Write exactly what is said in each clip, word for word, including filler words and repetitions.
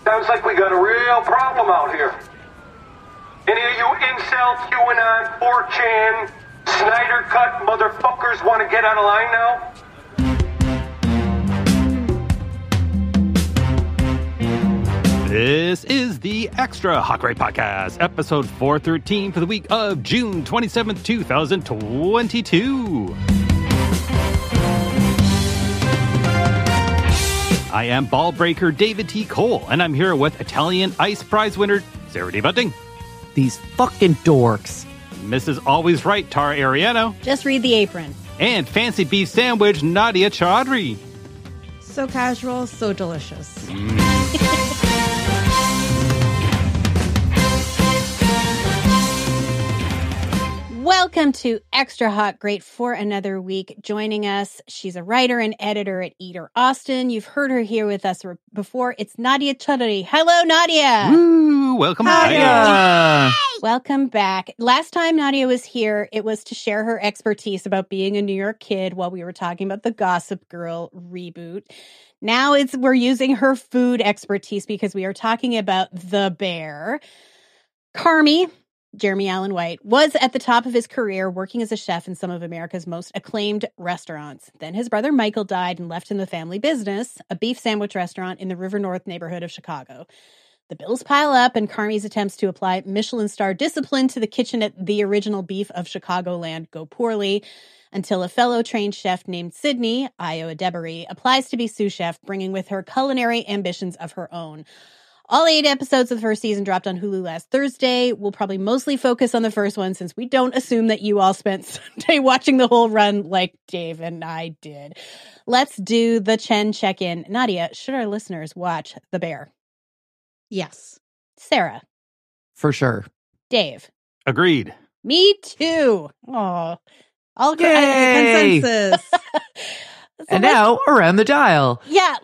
Sounds like we got a real problem out here. Any of you incel, QAnon, four chan, Snyder Cut motherfuckers want to get on a line now? This is the Extra Hot Great Podcast, episode four thirteen for the week of June twenty-seventh, twenty twenty-two. I am ball breaker David T. Cole, and I'm here with Italian Ice Prize winner Sarah D. Bunting. These fucking dorks. Missus Always Right Tara Ariano. Just read the apron. And Fancy Beef Sandwich Nadia Chaudhry. So casual, so delicious. Welcome to Extra Hot Great for another week. Joining us, she's a writer and editor at Eater Austin. You've heard her here with us before. It's Nadia Chaudhry. Hello, Nadia. Woo, welcome back. Welcome back. Last time Nadia was here, it was to share her expertise about being a New York kid while we were talking about the Gossip Girl reboot. Now it's we're using her food expertise because we are talking about The Bear. Carmy, Jeremy Allen White, was at the top of his career working as a chef in some of America's most acclaimed restaurants. Then his brother Michael died and left him the family business, a beef sandwich restaurant in the River North neighborhood of Chicago. The bills pile up, and Carmy's attempts to apply Michelin star discipline to the kitchen at the original Beef of Chicagoland go poorly, until a fellow trained chef named Sydney, Io Adebary, applies to be sous chef, bringing with her culinary ambitions of her own. All eight episodes of the first season dropped on Hulu last Thursday. We'll probably mostly focus on the first one since we don't assume that you all spent Sunday watching the whole run like Dave and I did. Let's do the Chen check-in. Nadia, should our listeners watch The Bear? Yes. Sarah? For sure. Dave? Agreed. Me too. Oh, all Yay! Consensus. So and now around the dial. Yeah.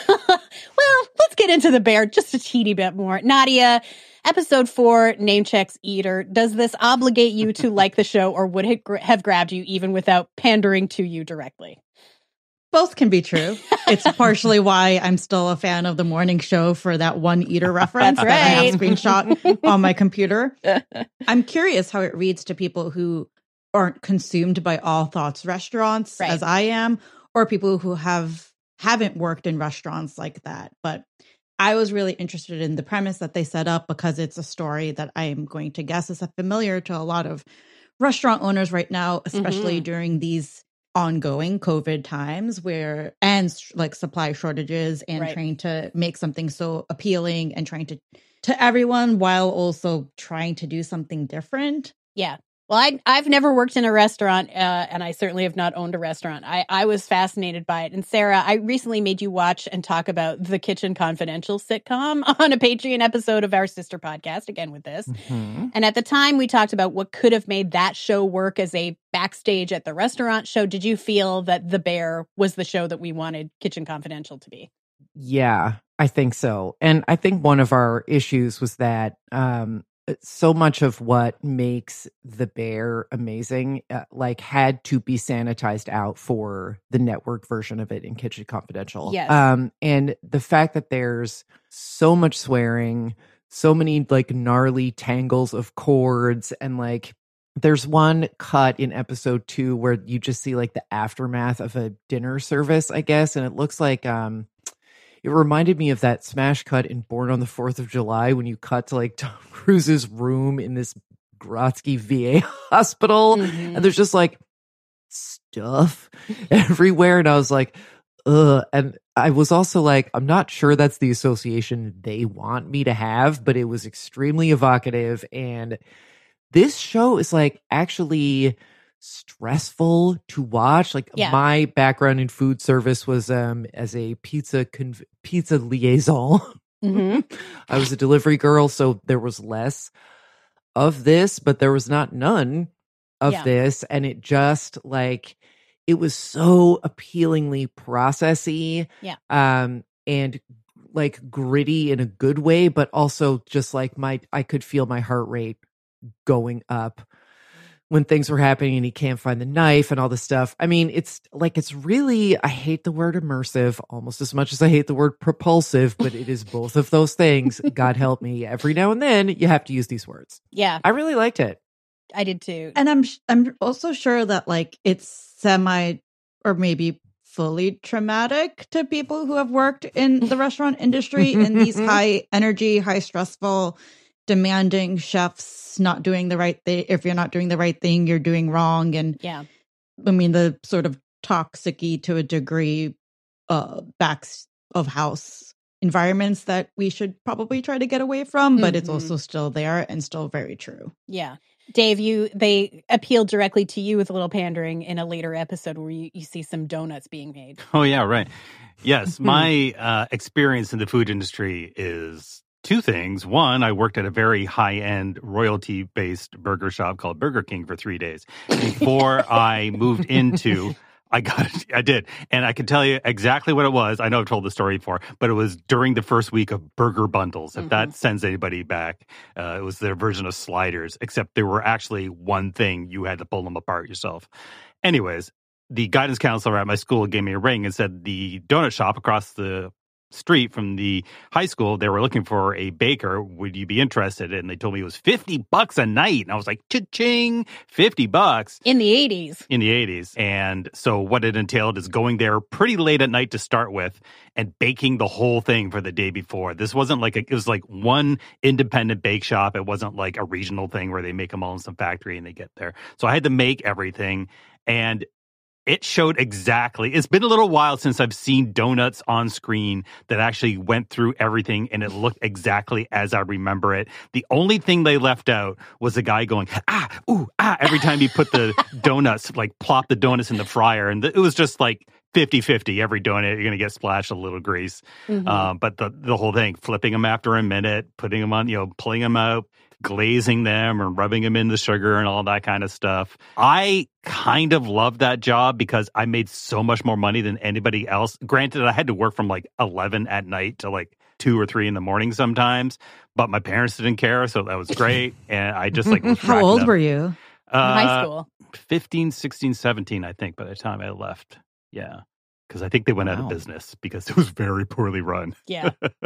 Well, let's get into The Bear just a teeny bit more. Nadia, episode four, name checks Eater. Does this obligate you to like the show, or would it gra- have grabbed you even without pandering to you directly? Both can be true. It's partially why I'm still a fan of the morning show for that one Eater reference That's that I have right. screenshot on my computer. I'm curious how it reads to people who aren't consumed by All Thoughts restaurants Right. as I am, or people who have haven't worked in restaurants like that. But I was really interested in the premise that they set up because it's a story that I am going to guess is familiar to a lot of restaurant owners right now, especially Mm-hmm. during these ongoing COVID times where, and like supply shortages and Right. trying to make something so appealing and trying to, to everyone while also trying to do something different. Yeah. Well, I, I've never worked in a restaurant, uh, and I certainly have not owned a restaurant. I, I was fascinated by it. And Sarah, I recently made you watch and talk about the Kitchen Confidential sitcom on a Patreon episode of our sister podcast, again with this. Mm-hmm. And at the time, we talked about what could have made that show work as a backstage at the restaurant show. Did you feel that The Bear was the show that we wanted Kitchen Confidential to be? Yeah, I think so. And I think one of our issues was that um, so much of what makes The Bear amazing, uh, like, had to be sanitized out for the network version of it in Kitchen Confidential. Yes. Um, and the fact that there's so much swearing, so many like gnarly tangles of chords, and like there's one cut in episode two where you just see like the aftermath of a dinner service, I guess, and it looks like um it reminded me of that smash cut in Born on the Fourth of July when you cut to like Tom Cruise's room in this Grotsky V A hospital, Mhm. and there's just like stuff everywhere, and I was like, ugh. And I was also like, I'm not sure that's the association they want me to have, but it was extremely evocative. And this show is like actually stressful to watch. Like Yeah. my background in food service was um as a pizza conv- pizza liaison. Mm-hmm. I was a delivery girl, so there was less of this, but there was not none of Yeah. this, and it just like it was so appealingly processy, Yeah. um, and like gritty in a good way, but also just like my I could feel my heart rate going up when things were happening and he can't find the knife and all this stuff. I mean, it's like, it's really, I hate the word immersive almost as much as I hate the word propulsive, but it is both of those things. God help me. Every now and then you have to use these words. Yeah. I really liked it. I did too. And I'm I'm also sure that like it's semi or maybe fully traumatic to people who have worked in the restaurant industry in these high energy, high stressful, demanding chefs not doing the right thing. If you're not doing the right thing, you're doing wrong. And yeah, I mean the sort of toxic-y to a degree uh backs of house environments that we should probably try to get away from, but mm-hmm. it's also still there and still very true. Yeah. Dave, you they appealed directly to you with a little pandering in a later episode where you, you see some donuts being made. Oh, yeah, right. Yes, my uh, experience in the food industry is two things. One, I worked at a very high-end royalty-based burger shop called Burger King for three days before I moved into... I got it. I did. And I can tell you exactly what it was. I know I've told the story before, but it was during the first week of burger bundles. If mm-hmm. that sends anybody back, uh, it was their version of sliders, except there were actually one thing. You had to pull them apart yourself. Anyways, the guidance counselor at my school gave me a ring and said the donut shop across the street from the high school, they were looking for a baker. Would you be interested? And they told me it was fifty bucks a night. And I was like, cha-ching, fifty bucks. In the eighties. In the eighties. And so what it entailed is going there pretty late at night to start with and baking the whole thing for the day before. This wasn't like, a, it was like one independent bake shop. It wasn't like a regional thing where they make them all in some factory and they get there. So I had to make everything. And it showed exactly, it's been a little while since I've seen donuts on screen that actually went through everything and it looked exactly as I remember it. The only thing they left out was the guy going, ah, ooh, ah, every time he put the donuts, like plop the donuts in the fryer. And it was just like fifty-fifty. Every donut, you're going to get splashed a little grease. Mm-hmm. Um, but the, the whole thing, flipping them after a minute, putting them on, you know, pulling them out, glazing them or rubbing them in the sugar and all that kind of stuff. I kind of loved that job because I made so much more money than anybody else. Granted, I had to work from like eleven at night to like two or three in the morning sometimes, but my parents didn't care, so that was great. And I just like was How old up. were you? Uh, high school? fifteen, sixteen, seventeen, I think, by the time I left. Yeah. Because I think they went wow. out of business because it was very poorly run. Yeah.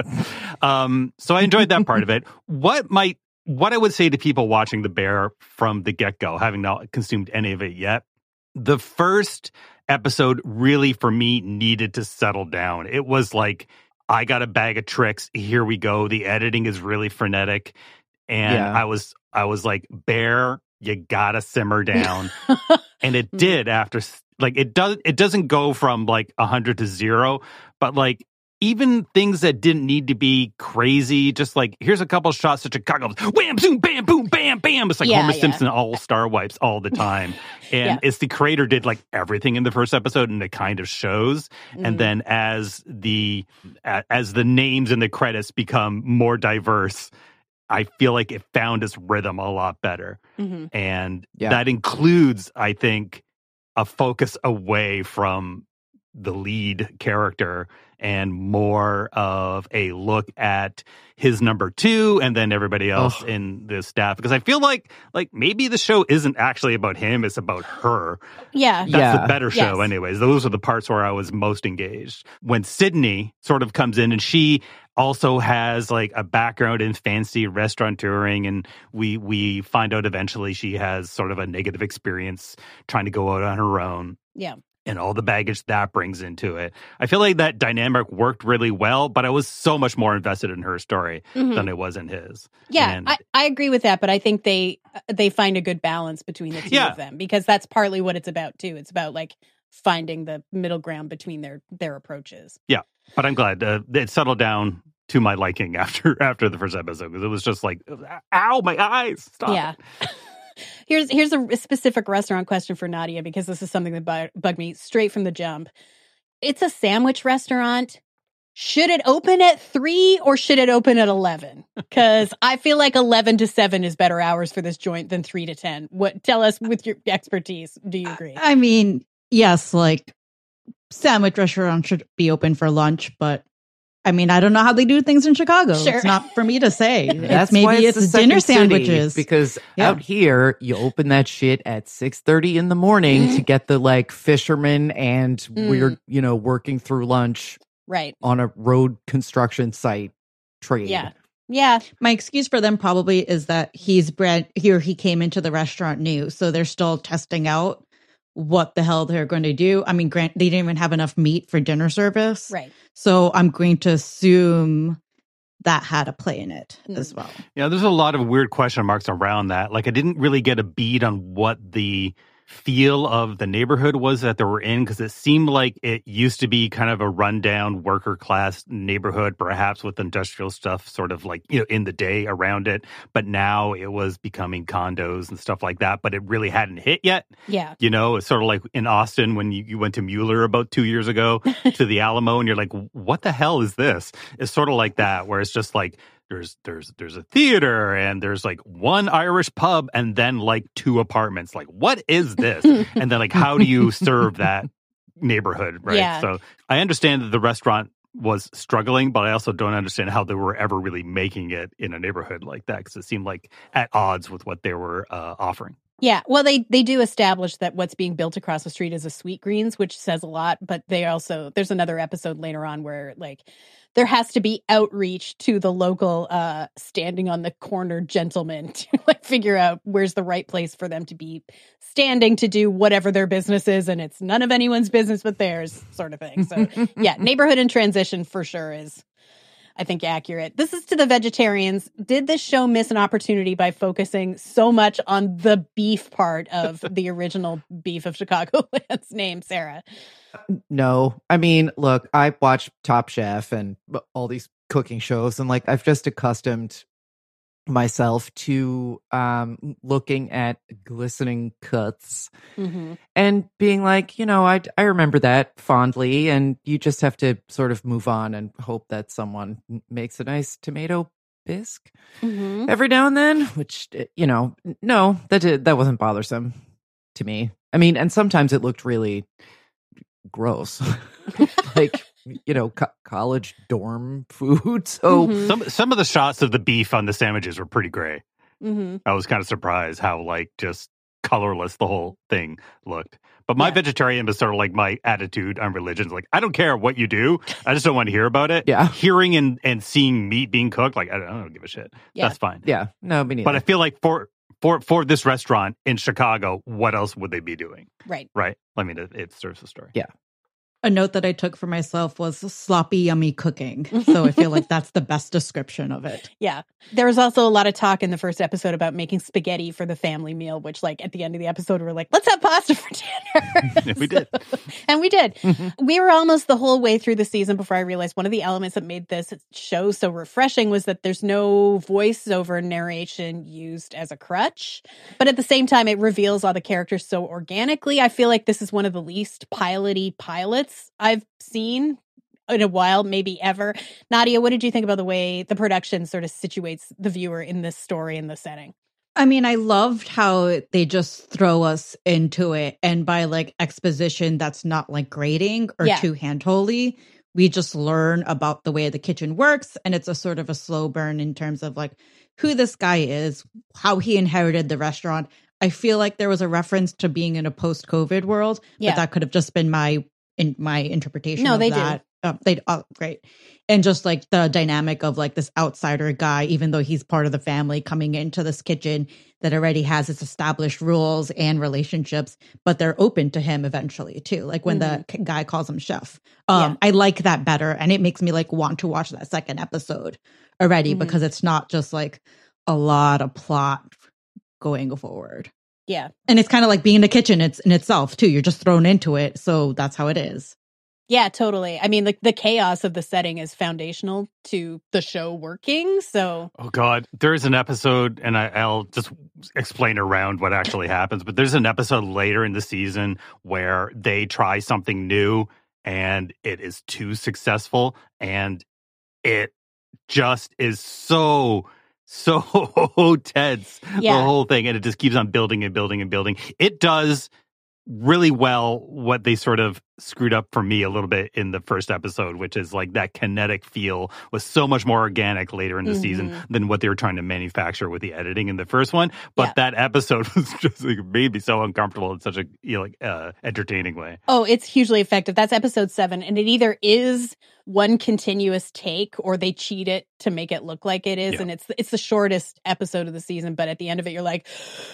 um, so I enjoyed that part of it. What might What I would say to people watching The Bear from the get-go, having not consumed any of it yet, the first episode really, for me, needed to settle down. It was like, I got a bag of tricks. Here we go. The editing is really frenetic. And yeah. I was I was like, Bear, you gotta simmer down. And it did after, like, it, does, it doesn't go from, like, one hundred to zero, but, like, even things that didn't need to be crazy, just like, here's a couple shots of Chicago, wham, zoom, bam, boom, bam, bam. It's like yeah, Homer yeah. Simpson all-star wipes all the time. And yeah. it's the creator did like everything in the first episode, and it kind of shows. Mm-hmm. And then as the as the names in the credits become more diverse, I feel like it found its rhythm a lot better. Mm-hmm. And yeah. that includes, I think, a focus away from the lead character and more of a look at his number two and then everybody else oh. in the staff. Because I feel like like maybe the show isn't actually about him, it's about her. Yeah. That's yeah. the better show yes. anyways. Those are the parts where I was most engaged. When Sydney sort of comes in and she also has like a background in fancy restaurateuring, and we we find out eventually she has sort of a negative experience trying to go out on her own. Yeah. And all the baggage that brings into it. I feel like that dynamic worked really well, but I was so much more invested in her story mm-hmm. than it was in his. Yeah, and, I, I agree with that, but I think they they find a good balance between the two yeah. of them, because that's partly what it's about too. It's about like finding the middle ground between their their approaches. Yeah, but I'm glad uh, it settled down to my liking after after the first episode, because it was just like, ow, my eyes, stop. Yeah. Here's here's a specific restaurant question for Nadia, because this is something that bu- bugged me straight from the jump. It's a sandwich restaurant. Should it open at three or should it open at eleven? Because I feel like eleven to seven is better hours for this joint than three to ten. What? Tell us with your expertise. Do you agree? I mean, yes, like sandwich restaurants should be open for lunch, but I mean, I don't know how they do things in Chicago. Sure. It's not for me to say. That's it's maybe why it's, it's the dinner second city, sandwiches. because Yeah. out here you open that shit at six thirty in the morning to get the like fishermen and Mm. weird, you know, working through lunch Right. on a road construction site trade. Yeah. Yeah. My excuse for them probably is that he's brand here. He came into the restaurant new, so they're still testing out what the hell they're going to do. I mean, grant they didn't even have enough meat for dinner service, Right. so I'm going to assume that had a play in it Mm. as well. Yeah, there's a lot of weird question marks around that. Like, I didn't really get a bead on what the feel of the neighborhood was that they were in, because it seemed like it used to be kind of a rundown worker class neighborhood, perhaps with industrial stuff sort of like, you know, in the day around it. But now it was becoming condos and stuff like that, but it really hadn't hit yet. Yeah. You know, it's sort of like in Austin when you, you went to Mueller about two years ago to the Alamo, and you're like, what the hell is this? It's sort of like that, where it's just like, There's there's there's a theater and there's like one Irish pub and then like two apartments. Like, what is this? And then like, how do you serve that neighborhood, right? Yeah. So I understand that the restaurant was struggling, but I also don't understand how they were ever really making it in a neighborhood like that, because it seemed like at odds with what they were uh, offering. Yeah, well, they they do establish that what's being built across the street is a Sweet Greens, which says a lot. But they also, there's another episode later on where like there has to be outreach to the local uh, standing on the corner gentlemen to like figure out where's the right place for them to be standing to do whatever their business is, and it's none of anyone's business but theirs, sort of thing. So yeah, neighborhood in transition for sure is, I think, accurate. This is to the vegetarians. Did this show miss an opportunity by focusing so much on the beef part of the original Beef of Chicagoland's name, Sarah? No, I mean, look, I watch Top Chef and all these cooking shows, and like I've just accustomed myself to um looking at glistening cuts Mm-hmm. and being like, you know, I I remember that fondly, and you just have to sort of move on and hope that someone m- makes a nice tomato bisque Mm-hmm. every now and then, which, you know, n- no, that did, that wasn't bothersome to me. I mean, and sometimes it looked really gross, like, you know, co- college dorm food. So Mhm. Some some of the shots of the beef on the sandwiches were pretty gray. Mm-hmm. I was kind of surprised how like just colorless the whole thing looked. But my Yeah. vegetarian was sort of like my attitude on religion. It's like, I don't care what you do. I just don't want to hear about it. Yeah. Hearing and, and seeing meat being cooked, like, I don't, I don't give a shit. Yeah. That's fine. yeah, no, me neither. But I feel like for, for, for this restaurant in Chicago, what else would they be doing? Right. Right? I mean, it, it serves the story. Yeah. A note that I took for myself was sloppy, yummy cooking. So I feel like that's the best description of it. Yeah. There was also a lot of talk in the first episode about making spaghetti for the family meal, which, like, at the end of the episode, we're like, let's have pasta for dinner. We did. And we did. We were almost the whole way through the season before I realized one of the elements that made this show so refreshing was that there's no voiceover narration used as a crutch. But at the same time, it reveals all the characters so organically. I feel like this is one of the least piloty pilots I've seen in a while, maybe ever. Nadia, what did you think about the way the production sort of situates the viewer in this story and the setting? I mean, I loved how they just throw us into it. And by like exposition, that's not like grading or Yeah. too handholdy. We just learn about the way the kitchen works. And it's a sort of a slow burn in terms of like who this guy is, how he inherited the restaurant. I feel like there was a reference to being in a post-COVID world, Yeah. but that could have just been my in my interpretation No, of they do. that. Oh, they oh, great. And just like the dynamic of like this outsider guy, even though he's part of the family coming into this kitchen that already has its established rules and relationships, but they're open to him eventually too. Like when the k- guy calls him chef. Um, Yeah. I like that better. And it makes me like want to watch that second episode already Mhm. because it's not just like a lot of plot going forward. Yeah. And it's kind of like being in the kitchen it's in itself too. You're just thrown into it. So that's how it is. Yeah, totally. I mean, like the chaos of the setting is foundational to the show working. So, Oh God, there is an episode, and I, I'll just explain around what actually happens. But there's an episode later in the season where they try something new, and it is too successful, and it just is so so tense. Yeah. The whole thing, and it just keeps on building and building and building. It does really well what they sort of screwed up for me a little bit in the first episode, which is like that kinetic feel was so much more organic later in the mm-hmm. season than what they were trying to manufacture with the editing in the first one. But yeah. that episode was just like made me so uncomfortable in such a you know, like uh, entertaining way. Oh, it's hugely effective. That's episode seven, and it either is one continuous take or they cheat it to make it look like it is, yeah. and it's it's the shortest episode of the season. But at the end of it, you're like,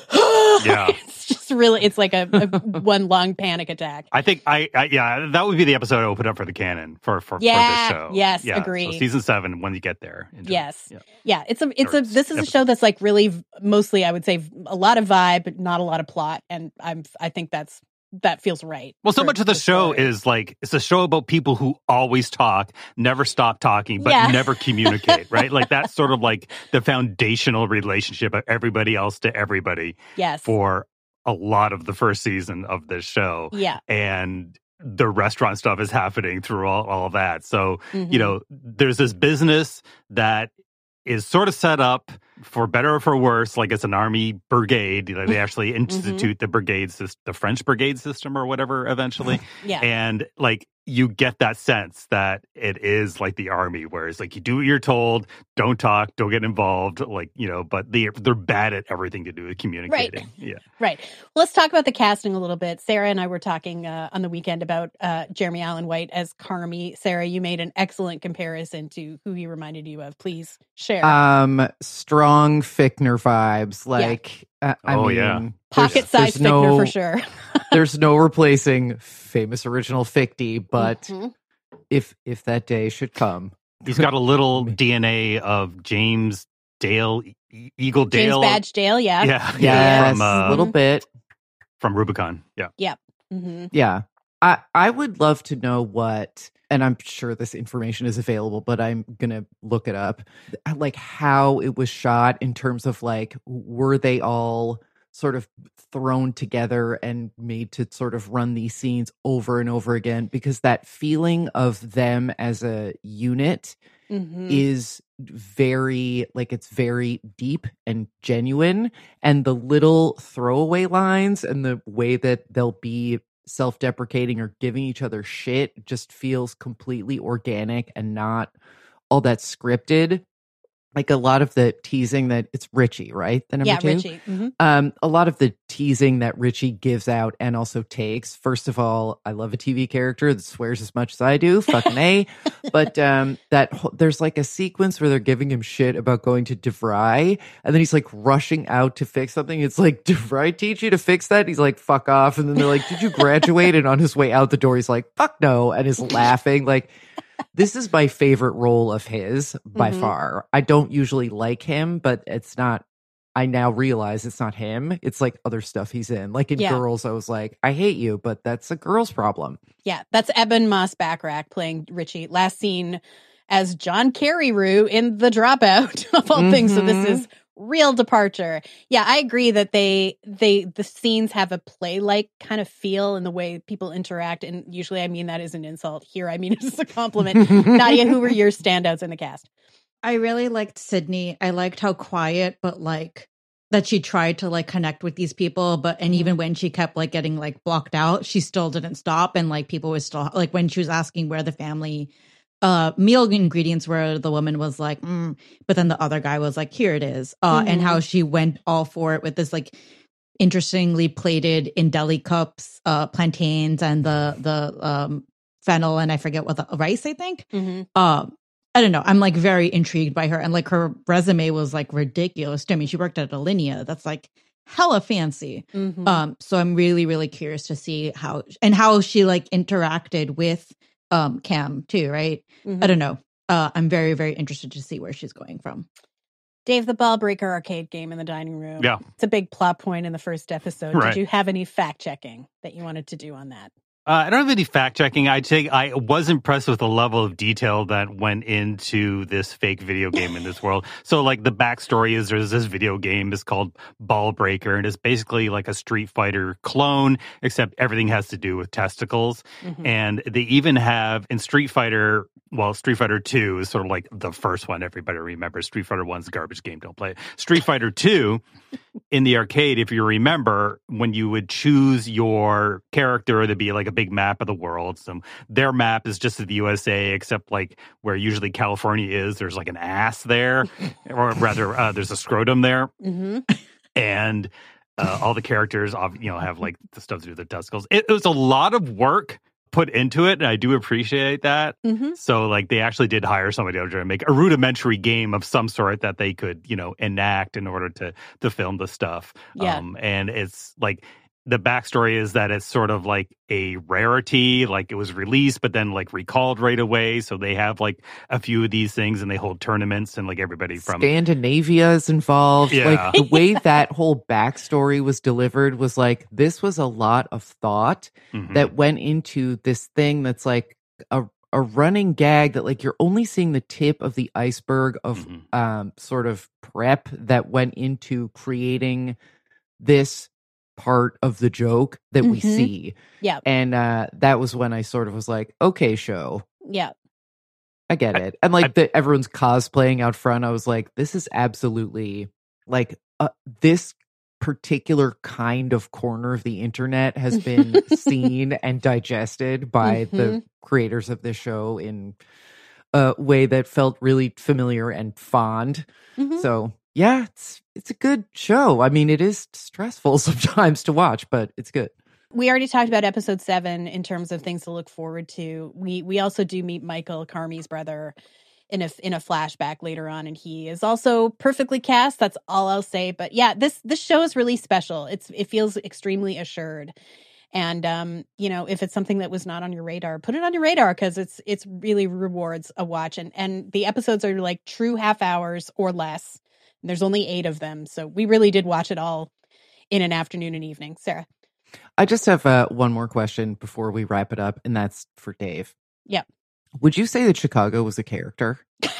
yeah, it's just really, it's like a, a one long panic attack. I think I, I yeah, that would be the episode I would put up for the canon for for, yeah, for this show. Yes, yeah, agree. So season seven, when you get there. Yes, yeah. yeah, it's a it's or a this is episode. a show that's like really mostly I would say a lot of vibe, but not a lot of plot, and I'm I think that's. That feels right. Well, so much of the show story. is like, it's a show about people who always talk, never stop talking, but yeah. never communicate, right? Like that's sort of like the foundational relationship of everybody else to everybody. Yes. For a lot of the first season of this show. Yeah. And the restaurant stuff is happening through all, all of that. So, mm-hmm. you know, there's this business that is sort of set up for better or for worse, like it's an army brigade. You know, they actually institute mm-hmm. the brigade system, the French brigade system or whatever eventually. Yeah. And like you get that sense that it is like the army, where it's like you do what you're told, don't talk, don't get involved, like, you know, but they, they're bad at everything to do with communicating. Right. Yeah. Right. Well, let's talk about the casting a little bit. Sarah and I were talking uh, on the weekend about uh, Jeremy Allen White as Carmy. Sarah, you made an excellent comparison to who he reminded you of. Please share. Um, strong Fichtner vibes. Like, yeah. uh, I oh, mean, yeah. Pocket-sized Fichtner no, for sure. There's no replacing famous original Fichty, but mm-hmm. if if that day should come. He's got a little D N A of James Dale, e- Eagle Dale. James Badge Dale, yeah. Yeah, yes, from, uh, a little bit. From Rubicon, yeah. Yeah. Mm-hmm. Yeah. I, I would love to know what, and I'm sure this information is available, but I'm going to look it up, like how it was shot in terms of like, were they all sort of thrown together and made to sort of run these scenes over and over again, because that feeling of them as a unit mm-hmm. is very, like, it's very deep and genuine, and the little throwaway lines and the way that they'll be self-deprecating or giving each other shit just feels completely organic and not all that scripted. Like a lot of the teasing that it's Richie, right? The number yeah, two? Richie. Mm-hmm. Um, a lot of the teasing that Richie gives out and also takes. First of all, I love a T V character that swears as much as I do. Fucking A. But um, that ho- there's like a sequence where they're giving him shit about going to DeVry, and then he's like rushing out to fix something. It's like, DeVry teach you to fix that? He's like, fuck off. And then they're like, did you graduate? And on his way out the door, he's like, fuck no. And is laughing. Like, this is my favorite role of his by mm-hmm. far. I don't usually like him, but it's not, I now realize it's not him. It's like other stuff he's in. Like in yeah. Girls, I was like, I hate you, but that's a girl's problem. Yeah, that's Eben Moss-Bachrach playing Richie. Last seen as John Carreyrou in The Dropout, of all mm-hmm. things. So this is real departure. Yeah, I agree that they they the scenes have a play-like kind of feel in the way people interact, and usually I mean that is an insult. Here I mean it is a compliment. Nadia, who were your standouts in the cast? I really liked Sydney. I liked how quiet, but like that she tried to like connect with these people, but and even when she kept like getting like blocked out, she still didn't stop, and like people were still like when she was asking where the family uh meal ingredients were, the woman was like mm, but then the other guy was like, here it is, uh mm-hmm. and how she went all for it with this like interestingly plated in deli cups uh plantains and the the um fennel and I forget what the rice I think mm-hmm. um I don't know, I'm like very intrigued by her, and like her resume was like ridiculous. I mean, she worked at Alinea, that's like hella fancy. Mm-hmm. um so I'm really really curious to see how and how she like interacted with Um, Cam too, right? Mm-hmm. I don't know. Uh, I'm very, very interested to see where she's going from. Dave, the ball breaker arcade game in the dining room. Yeah. It's a big plot point in the first episode. Right. Did you have any fact checking that you wanted to do on that? Uh, I don't have any fact checking. I'd say I was impressed with the level of detail that went into this fake video game in this world. So, like, the backstory is there's this video game. It's called Ball Breaker, and it's basically like a Street Fighter clone, except everything has to do with testicles. Mm-hmm. And they even have in Street Fighter, well, Street Fighter two is sort of like the first one everybody remembers. Street Fighter one's a garbage game. Don't play it. Street Fighter two in the arcade, if you remember, when you would choose your character to be like a big map of the world, so their map is just the U S A, except like where usually California is, there's like an ass there, or rather, uh, there's a scrotum there, Mm-hmm. and uh, all the characters, you know, have like the stuff to do with their testicles. It, it was a lot of work put into it, and I do appreciate that. Mm-hmm. So, like, they actually did hire somebody to try to make a rudimentary game of some sort that they could, you know, enact in order to to film the stuff. Yeah. Um, and it's like the backstory is that it's sort of like a rarity, like it was released, but then like recalled right away. So they have like a few of these things, and they hold tournaments, and like everybody from Scandinavia is involved. Yeah. Like the way that whole backstory was delivered was like, this was a lot of thought Mhm. that went into this thing that's like a a running gag that like you're only seeing the tip of the iceberg of Mhm. um sort of prep that went into creating this part of the joke that we Mhm. see. Yeah. And uh that was when I sort of was like, okay, show. Yeah. I get I- it. And like I- the everyone's cosplaying out front, I was like, this is absolutely like uh, this particular kind of corner of the internet has been seen and digested by the creators of this show in a way that felt really familiar and fond. Mhm. So yeah, it's it's a good show. I mean, it is stressful sometimes to watch, but it's good. We already talked about episode seven in terms of things to look forward to. We we also do meet Michael Carmi's brother in a in a flashback later on, and he is also perfectly cast. That's all I'll say. But yeah, this this show is really special. It's it feels extremely assured, and um, you know, if it's something that was not on your radar, put it on your radar because it's it's really rewards a watch. And and the episodes are like true half hours or less. And there's only eight of them, so we really did watch it all in an afternoon and evening. Sarah. I just have uh, one more question before we wrap it up, and that's for Dave. Yeah. Would you say that Chicago was a character?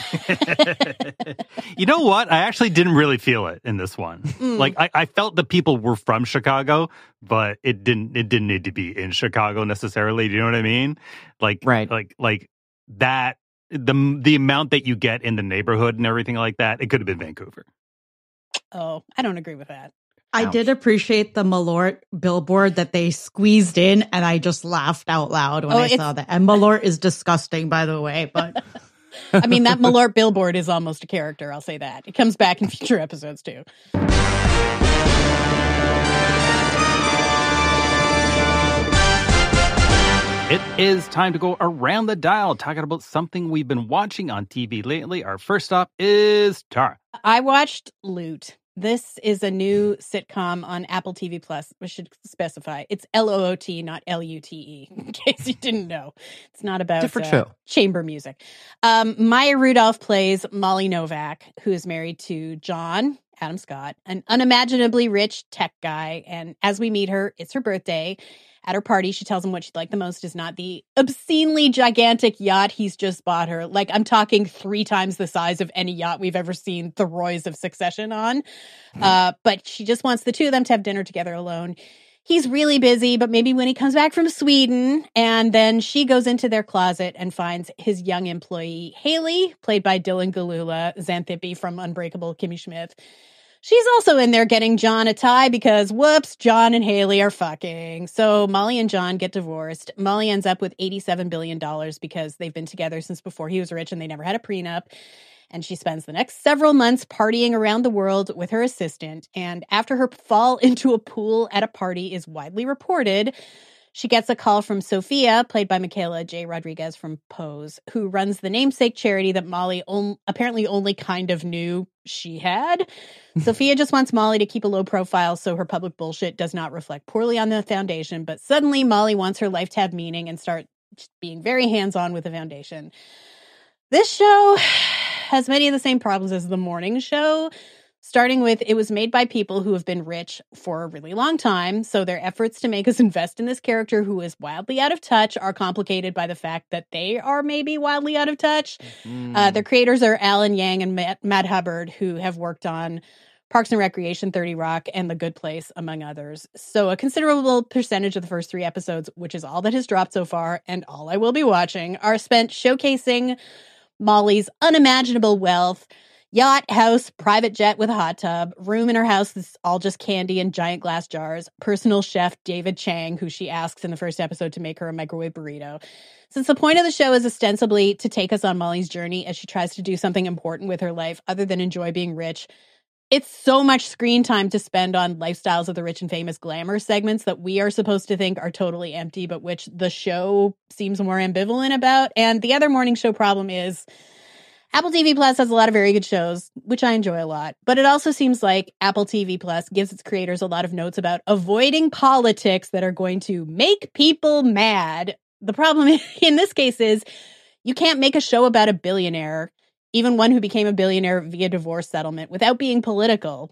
You know what? I actually didn't really feel it in this one. Mm. Like I, I felt the people were from Chicago, but it didn't it didn't need to be in Chicago necessarily. Do you know what I mean? Like Right. like like that the the amount that you get in the neighborhood and everything like that, it could have been Vancouver. Oh, I don't agree with that. I Ouch. did appreciate the Malort billboard that they squeezed in, and I just laughed out loud when Oh, I it's- saw that. And Malort is disgusting, by the way, but I mean, that Malort billboard is almost a character. I'll say that. It comes back in future episodes, too. It is time to go around the dial talking about something we've been watching on T V lately. Our first stop is Tara. I watched Loot. This is a new sitcom on Apple T V Plus. We should specify. It's L O O T, not L U T E, in case you didn't know. It's not about Different uh, show. chamber music. Um, Maya Rudolph plays Molly Novak, who is married to John, Adam Scott, an unimaginably rich tech guy. And as we meet her, it's her birthday. At her party, she tells him what she'd like the most is not the obscenely gigantic yacht he's just bought her. Like, I'm talking three times the size of any yacht we've ever seen the Roys of Succession on. Uh, but she just wants the two of them to have dinner together alone. He's really busy, but maybe when he comes back from Sweden. And then she goes into their closet and finds his young employee, Haley, played by Dylan Galula, Xanthippe from Unbreakable Kimmy Schmidt. She's also in there getting John a tie because, whoops, John and Haley are fucking. So Molly and John get divorced. Molly ends up with eighty-seven billion dollars because they've been together since before he was rich and they never had a prenup. And she spends the next several months partying around the world with her assistant. And after her fall into a pool at a party is widely reported, she gets a call from Sophia, played by Michaela J. Rodriguez from Pose, who runs the namesake charity that Molly on- apparently only kind of knew she had. Sophia just wants Molly to keep a low profile so her public bullshit does not reflect poorly on the foundation. But suddenly Molly wants her life to have meaning and start being very hands-on with the foundation. This show has many of the same problems as the morning show. Starting with, it was made by people who have been rich for a really long time, so their efforts to make us invest in this character who is wildly out of touch are complicated by the fact that they are maybe wildly out of touch. Mm. Uh, their creators are Alan Yang and Matt, Matt Hubbard, who have worked on Parks and Recreation, thirty Rock, and The Good Place, among others. So a considerable percentage of the first three episodes, which is all that has dropped so far, and all I will be watching, are spent showcasing Molly's unimaginable wealth, Yacht, house, private jet with a hot tub, room in her house that's all just candy and giant glass jars, personal chef David Chang, who she asks in the first episode to make her a microwave burrito. Since the point of the show is ostensibly to take us on Molly's journey as she tries to do something important with her life other than enjoy being rich, it's so much screen time to spend on lifestyles of the rich and famous glamour segments that we are supposed to think are totally empty, but which the show seems more ambivalent about. And the other morning show problem is Apple T V Plus has a lot of very good shows, which I enjoy a lot. But it also seems like Apple T V Plus gives its creators a lot of notes about avoiding politics that are going to make people mad. The problem in this case is you can't make a show about a billionaire, even one who became a billionaire via divorce settlement, without being political.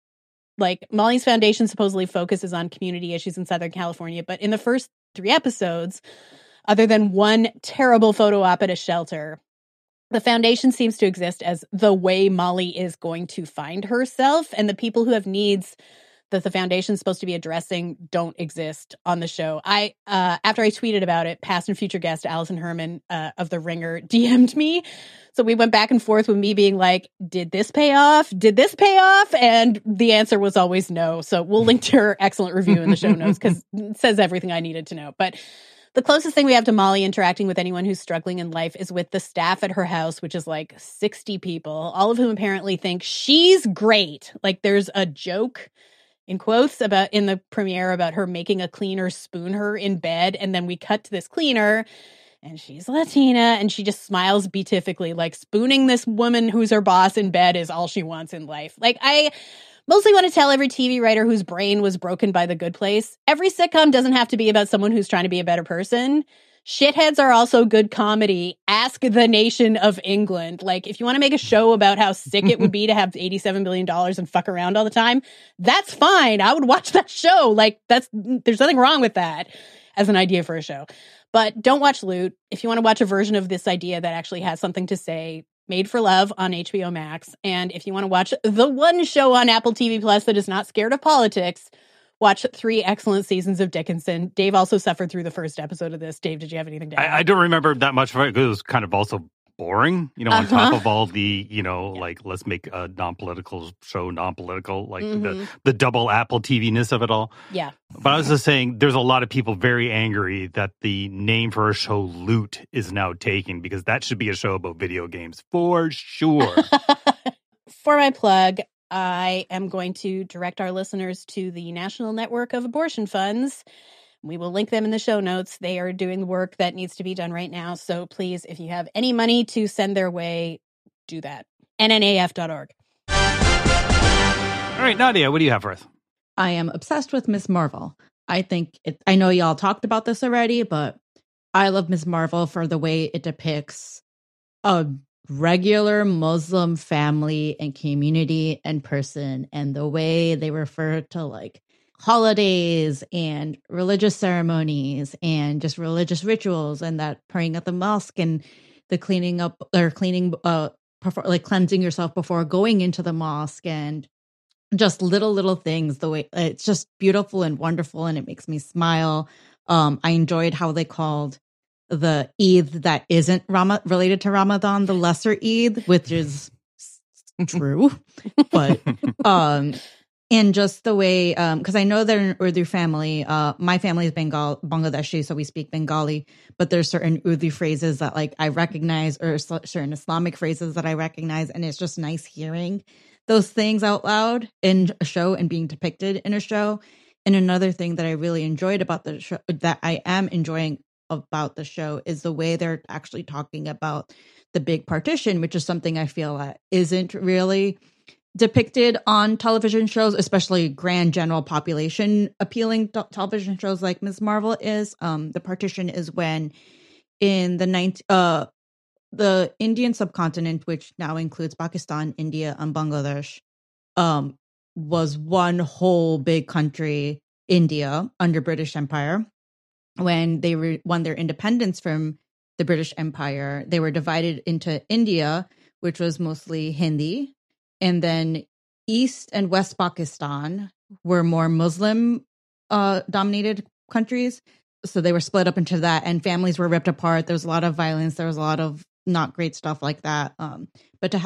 Like, Molly's Foundation supposedly focuses on community issues in Southern California, but in the first three episodes, other than one terrible photo op at a shelter, the foundation seems to exist as the way Molly is going to find herself, and the people who have needs that the foundation is supposed to be addressing don't exist on the show. I, uh, after I tweeted about it, past and future guest Allison Herman uh, of The Ringer D M'd me. So we went back and forth with me being like, did this pay off? Did this pay off? And the answer was always no. So we'll link to her excellent review in the show notes because it says everything I needed to know. But the closest thing we have to Molly interacting with anyone who's struggling in life is with the staff at her house, which is like sixty people, all of whom apparently think she's great. Like, there's a joke in quotes about in the premiere about her making a cleaner spoon her in bed. And then we cut to this cleaner and she's Latina and she just smiles beatifically, like spooning this woman who's her boss in bed is all she wants in life. Like, I mostly want to tell every T V writer whose brain was broken by The Good Place, every sitcom doesn't have to be about someone who's trying to be a better person. Shitheads are also good comedy. Ask the nation of England. Like, if you want to make a show about how sick it would be to have eighty-seven billion dollars and fuck around all the time, that's fine. I would watch that show. Like, that's, there's nothing wrong with that as an idea for a show. But don't watch Loot. If you want to watch a version of this idea that actually has something to say, Made for Love on H B O Max. And if you want to watch the one show on Apple T V Plus that is not scared of politics, watch three excellent seasons of Dickinson. Dave also suffered through the first episode of this. Dave, did you have anything to add? I, I don't remember that much of it because it was kind of also boring, you know, on Uh-huh. top of all the, you know, Yeah. like, let's make a non-political show non-political, like Mhm. the, the double Apple T V-ness of it all. Yeah. But I was just saying, there's a lot of people very angry that the name for a show, Loot, is now taken because that should be a show about video games for sure. For my plug, I am going to direct our listeners to the National Network of Abortion Funds. We will link them in the show notes. They are doing the work that needs to be done right now. So please, if you have any money to send their way, do that. N N A F dot org. All right, Nadia, what do you have for us? I am obsessed with Miss Marvel. I think it, I know y'all talked about this already, but I love Miss Marvel for the way it depicts a regular Muslim family and community and person, and the way they refer to like holidays and religious ceremonies and just religious rituals, and that praying at the mosque and the cleaning up or cleaning, uh, before, like cleansing yourself before going into the mosque, and just little, little things. The way it's just beautiful and wonderful, and it makes me smile. Um, I enjoyed how they called the Eid that isn't Ram- related to Ramadan the lesser Eid, which is true, but um, and just the way, um, because I know they're an Urdu family. Uh, my family is Bengal Bangladeshi, so we speak Bengali. But there's certain Urdu phrases that like I recognize, or certain Islamic phrases that I recognize, and it's just nice hearing those things out loud in a show and being depicted in a show. And another thing that I really enjoyed about the show, that I am enjoying about the show, is the way they're actually talking about the big partition, which is something I feel that isn't really depicted on television shows, especially grand general population appealing t- television shows like Miz Marvel is. Um, the partition is when in the ninth, uh, the Indian subcontinent, which now includes Pakistan, India, and Bangladesh, um, was one whole big country, India, under British Empire. When they re- won their independence from the British Empire, they were divided into India, which was mostly Hindi, and then East and West Pakistan were more Muslim uh, dominated countries. So they were split up into that, and families were ripped apart. There was a lot of violence. There was a lot of not great stuff like that. Um, but to have it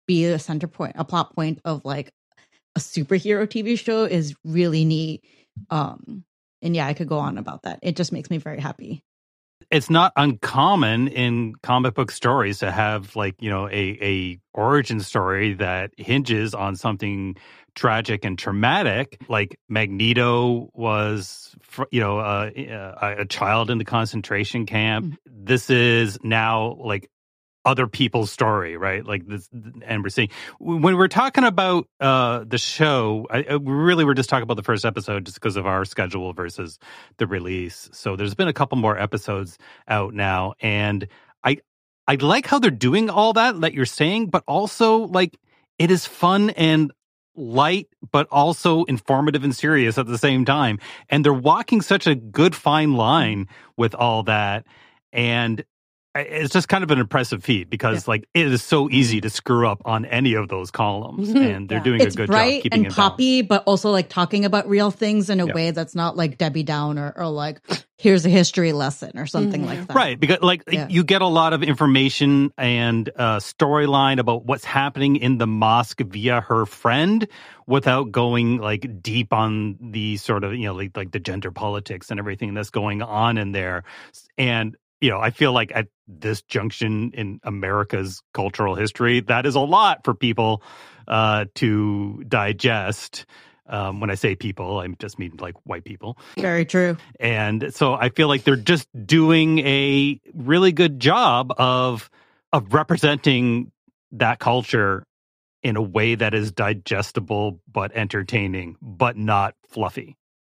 be a center point, a plot point of like a superhero T V show is really neat. Um, and yeah, I could go on about that. It just makes me very happy. It's not uncommon in comic book stories to have like, you know, a, a origin story that hinges on something tragic and traumatic. Like Magneto was, you know, uh, a child in the concentration camp. Mm-hmm. This is now like other people's story, right? Like this, and we're seeing when we're talking about uh, the show, I, I really we're just talking about the first episode just because of our schedule versus the release. So there's been a couple more episodes out now, and I I like how they're doing all that that you're saying, but also like it is fun and light, but also informative and serious at the same time. And they're walking such a good fine line with all that, and it's just kind of an impressive feat because, yeah. like, it is so easy to screw up on any of those columns, and they're yeah. doing it's a good bright job keeping and it poppy, balanced. But also like talking about real things in a yeah. way that's not like Debbie Downer or like here's a history lesson or something mm-hmm. like that. Right, because like yeah. you get a lot of information and uh, storyline about what's happening in the mosque via her friend, without going like deep on the sort of you know like like the gender politics and everything that's going on in there, and. You know, I feel like at this junction in America's cultural history, that is a lot for people uh, to digest. Um, when I say people, I just mean like white people. Very true. And so I feel like they're just doing a really good job of of representing that culture in a way that is digestible but entertaining, but not fluffy.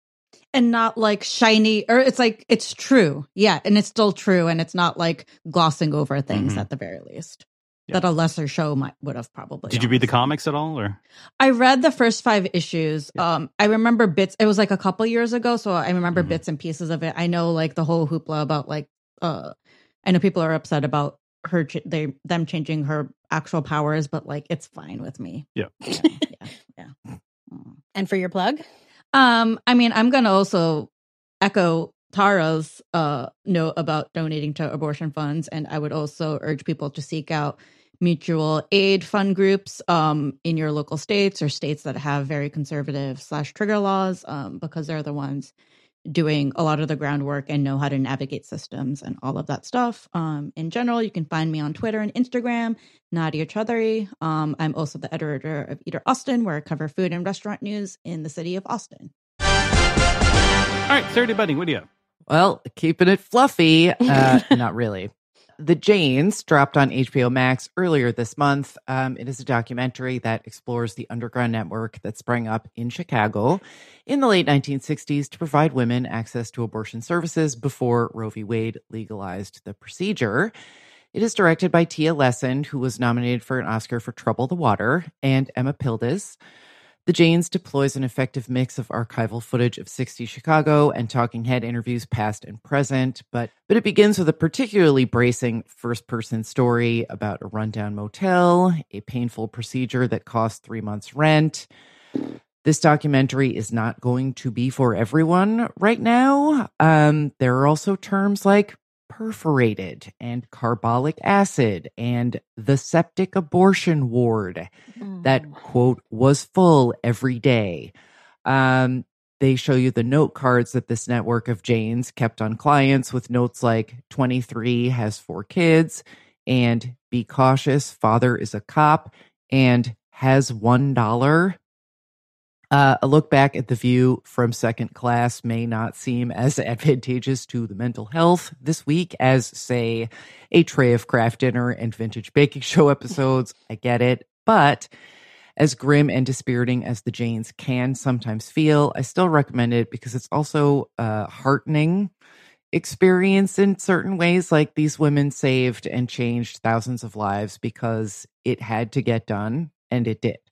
And not like shiny, or it's like, it's true. Yeah. And it's still true. And it's not like glossing over things mm-hmm. at the very least. Yeah. That a lesser show might would have probably. Did you read the comics at all? Or I read the first five issues. Yeah. Um, I remember bits. It was like a couple years ago. So I remember mm-hmm. bits and pieces of it. I know like the whole hoopla about like, uh, I know people are upset about her, ch- they them changing her actual powers, but like, it's fine with me. Yeah. Yeah. yeah, yeah. And for your plug? Um, I mean, I'm going to also echo Tara's uh, note about donating to abortion funds. And I would also urge people to seek out mutual aid fund groups um, in your local states or states that have very conservative slash trigger laws, um, because they're the ones doing a lot of the groundwork and know how to navigate systems and all of that stuff. Um, in general, you can find me on Twitter and Instagram, Nadia Chaudhary. Um, I'm also the editor of Eater Austin, where I cover food and restaurant news in the city of Austin. All right, Sarah Budding, what do you have? Well, keeping it fluffy. Uh, not really. The Janes dropped on H B O Max earlier this month. Um, it is a documentary that explores the underground network that sprang up in Chicago in the late nineteen sixties to provide women access to abortion services before Roe v. Wade legalized the procedure. It is directed by Tia Lesson, who was nominated for an Oscar for Trouble the Water, and Emma Pildes. The Janes deploys an effective mix of archival footage of sixties Chicago and talking head interviews past and present, but, but it begins with a particularly bracing first-person story about a rundown motel, a painful procedure that cost three months' rent. This documentary is not going to be for everyone right now. Um, there are also terms like perforated and carbolic acid and the septic abortion ward mm. that, quote, was full every day. Um, they show you the note cards that this network of Janes kept on clients with notes like twenty-three has four kids and be cautious, father is a cop and has one dollar. Uh, a look back at the view from second class may not seem as advantageous to the mental health this week as, say, a tray of craft dinner and vintage baking show episodes. I get it. But as grim and dispiriting as the Janes can sometimes feel, I still recommend it because it's also a heartening experience in certain ways. Like, these women saved and changed thousands of lives because it had to get done, and it did.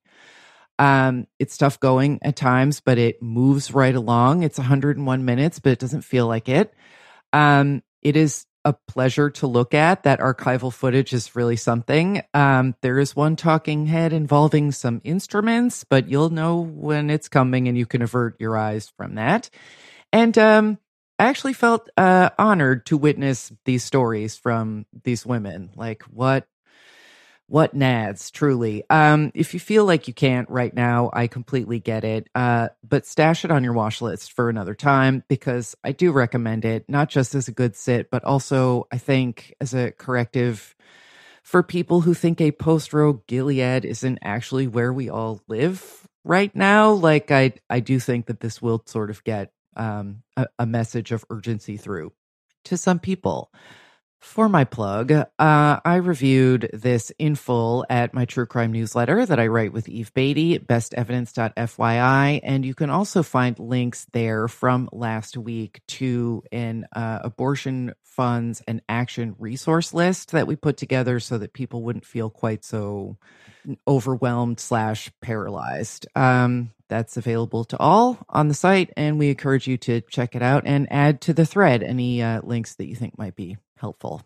Um, it's tough going at times, but it moves right along. It's one hundred one minutes, but it doesn't feel like it. Um, it is a pleasure to look at. That archival footage is really something. Um, there is one talking head involving some instruments, but you'll know when it's coming and you can avert your eyes from that. And um, I actually felt uh, honored to witness these stories from these women. Like, what What nads, truly. Um, if you feel like you can't right now, I completely get it. Uh, but stash it on your watch list for another time, because I do recommend it, not just as a good sit, but also I think as a corrective for people who think a post-Rogue Gilead isn't actually where we all live right now. Like, I, I do think that this will sort of get um, a, a message of urgency through to some people. For my plug, uh, I reviewed this in full at my true crime newsletter that I write with Eve Beatty, best evidence dot f y i, and you can also find links there from last week to an uh, abortion funds and action resource list that we put together so that people wouldn't feel quite so overwhelmed slash paralyzed. Um, that's available to all on the site, and we encourage you to check it out and add to the thread any uh, links that you think might be helpful.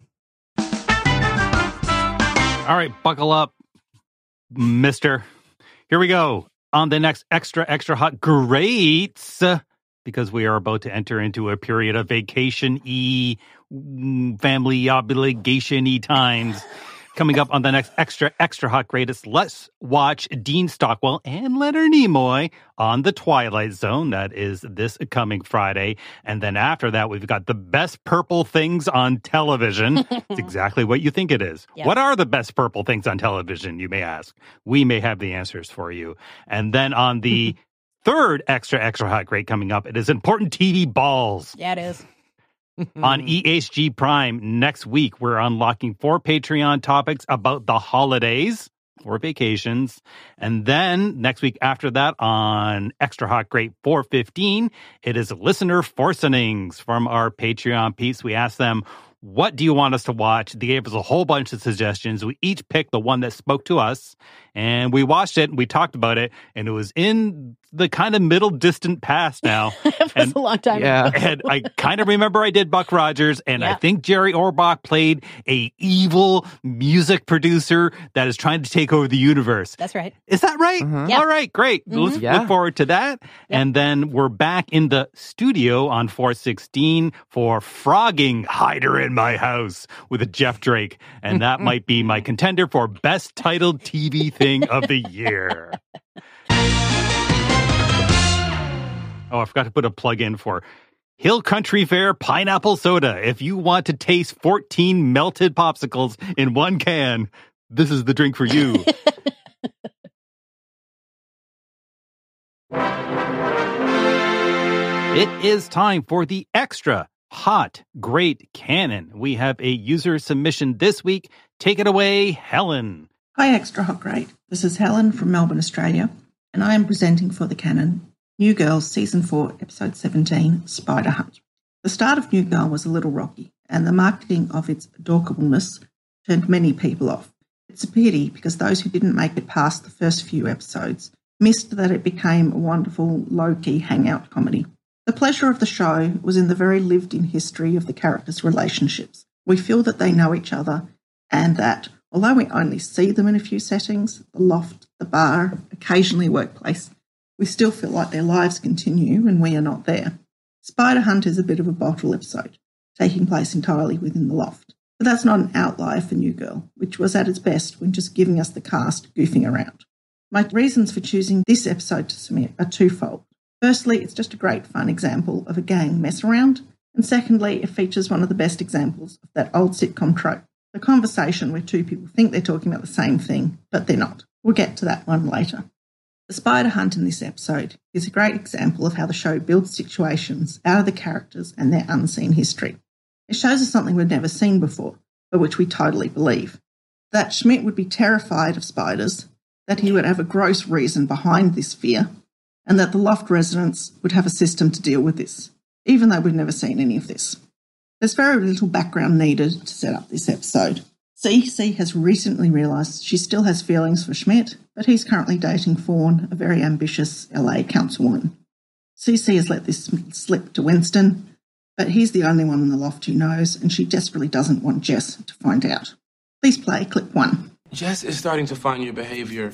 All right, buckle up, mister. Here we go on the next extra, extra hot greats, because we are about to enter into a period of vacation-y, family obligation-y times. Coming up on the next extra, extra hot greatest, let's watch Dean Stockwell and Leonard Nimoy on The Twilight Zone. That is this coming Friday. And then after that, we've got the best purple things on television. It's exactly what you think it is. Yep. What are the best purple things on television, you may ask? We may have the answers for you. And then on the third extra, extra hot great coming up, it is Important T V Balls. Yeah, it is. On E H G Prime next week, we're unlocking four Patreon topics about the holidays or vacations. And then next week after that on Extra Hot Great four fifteen, it is listener forcenings from our Patreon peeps. We asked them, what do you want us to watch? They gave us a whole bunch of suggestions. We each picked the one that spoke to us, and we watched it, and we talked about it, and it was in the kind of middle distant past now. It was and, a long time yeah. ago. And I kind of remember I did Buck Rogers, and yeah. I think Jerry Orbach played a evil music producer that is trying to take over the universe. That's right. Is that right? Mm-hmm. Yeah. All right, great. Mm-hmm. Let's Yeah. look forward to that. Yeah. And then we're back in the studio on four sixteen for Frogging Hider in My House with Jeff Drake. And that might be my contender for best titled T V thing of the year. Oh, I forgot to put a plug in for Hill Country Fair Pineapple Soda. If you want to taste fourteen melted popsicles in one can, this is the drink for you. It is time for the extra hot great canon. We have a user submission this week. Take it away, Helen. Hi, Extra Hot Great. This is Helen from Melbourne, Australia, and I am presenting for the canon New Girl Season four, Episode seventeen, Spider Hunt. The start of New Girl was a little rocky, and the marketing of its adorableness turned many people off. It's a pity because those who didn't make it past the first few episodes missed that it became a wonderful, low-key hangout comedy. The pleasure of the show was in the very lived-in history of the characters' relationships. We feel that they know each other, and that, although we only see them in a few settings, the loft, the bar, occasionally workplace, we still feel like their lives continue when we are not there. Spider Hunt is a bit of a bottle episode, taking place entirely within the loft. But that's not an outlier for New Girl, which was at its best when just giving us the cast goofing around. My reasons for choosing this episode to submit are twofold. Firstly, it's just a great fun example of a gang mess around, and secondly, it features one of the best examples of that old sitcom trope, the conversation where two people think they're talking about the same thing, but they're not. We'll get to that one later. The spider hunt in this episode is a great example of how the show builds situations out of the characters and their unseen history. It shows us something we've never seen before, but which we totally believe. That Schmidt would be terrified of spiders, that he would have a gross reason behind this fear, and that the loft residents would have a system to deal with this, even though we've never seen any of this. There's very little background needed to set up this episode. Cece has recently realised she still has feelings for Schmidt, but he's currently dating Fawn, a very ambitious L A councilwoman. Cece has let this slip to Winston, but he's the only one in the loft who knows, and she desperately doesn't want Jess to find out. Please play clip one. Jess is starting to find your behavior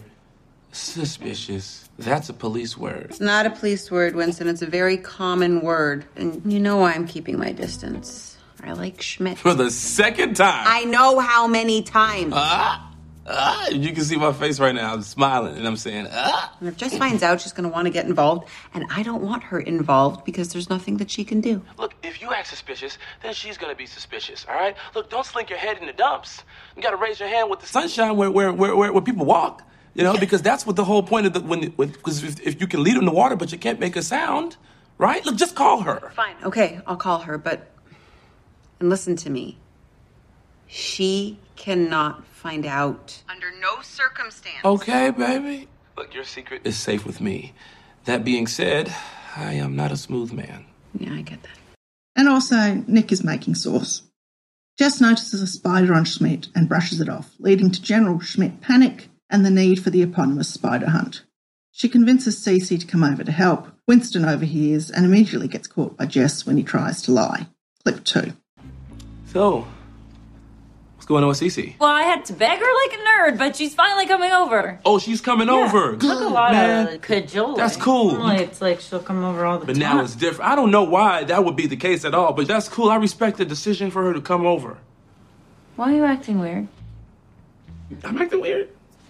suspicious. That's a police word. It's not a police word, Winston. It's a very common word. And you know why I'm keeping my distance. I like Schmidt. For the second time. I know how many times. Ah! ah, you can see my face right now. I'm smiling and I'm saying, ah. And if Jess finds out, she's going to want to get involved, and I don't want her involved because there's nothing that she can do. Look, if you act suspicious, then she's going to be suspicious, all right? Look, don't slink your head in the dumps. You got to raise your hand with the sunshine where where where where, where people walk, you know, because that's what the whole point of the, when, because if, if you can lead in the water but you can't make a sound, right? Look, just call her. Fine, okay, I'll call her, but, and listen to me. She cannot find out. Under no circumstance. Okay, baby. Look, your secret is safe with me. That being said, I am not a smooth man. Yeah, I get that. And also, Nick is making sauce. Jess notices a spider on Schmidt and brushes it off, leading to General Schmidt panic and the need for the eponymous spider hunt. She convinces Cece to come over to help. Winston overhears and immediately gets caught by Jess when he tries to lie. Clip two. So, what's going on with Cece? Well, I had to beg her like a nerd, but she's finally coming over. Oh, she's coming yeah. over. Took a lot Man. of cajoling. That's cool. Normally it's like she'll come over all the but time. But now it's different. I don't know why that would be the case at all, but that's cool. I respect the decision for her to come over. Why are you acting weird? I'm acting weird?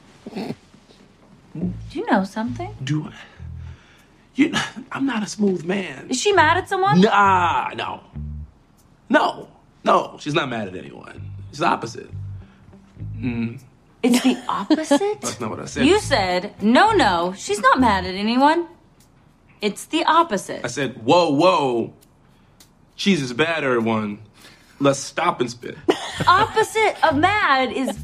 Do you know something? Do I? You, I'm not a smooth man. Is she mad at someone? Nah, no. No. No, she's not mad at anyone. It's the opposite. Mm. It's the opposite? That's not what I said. You said, no, no, she's not mad at anyone. It's the opposite. I said, whoa, whoa. Cheese is bad, everyone. Let's stop and spit. Opposite of mad is...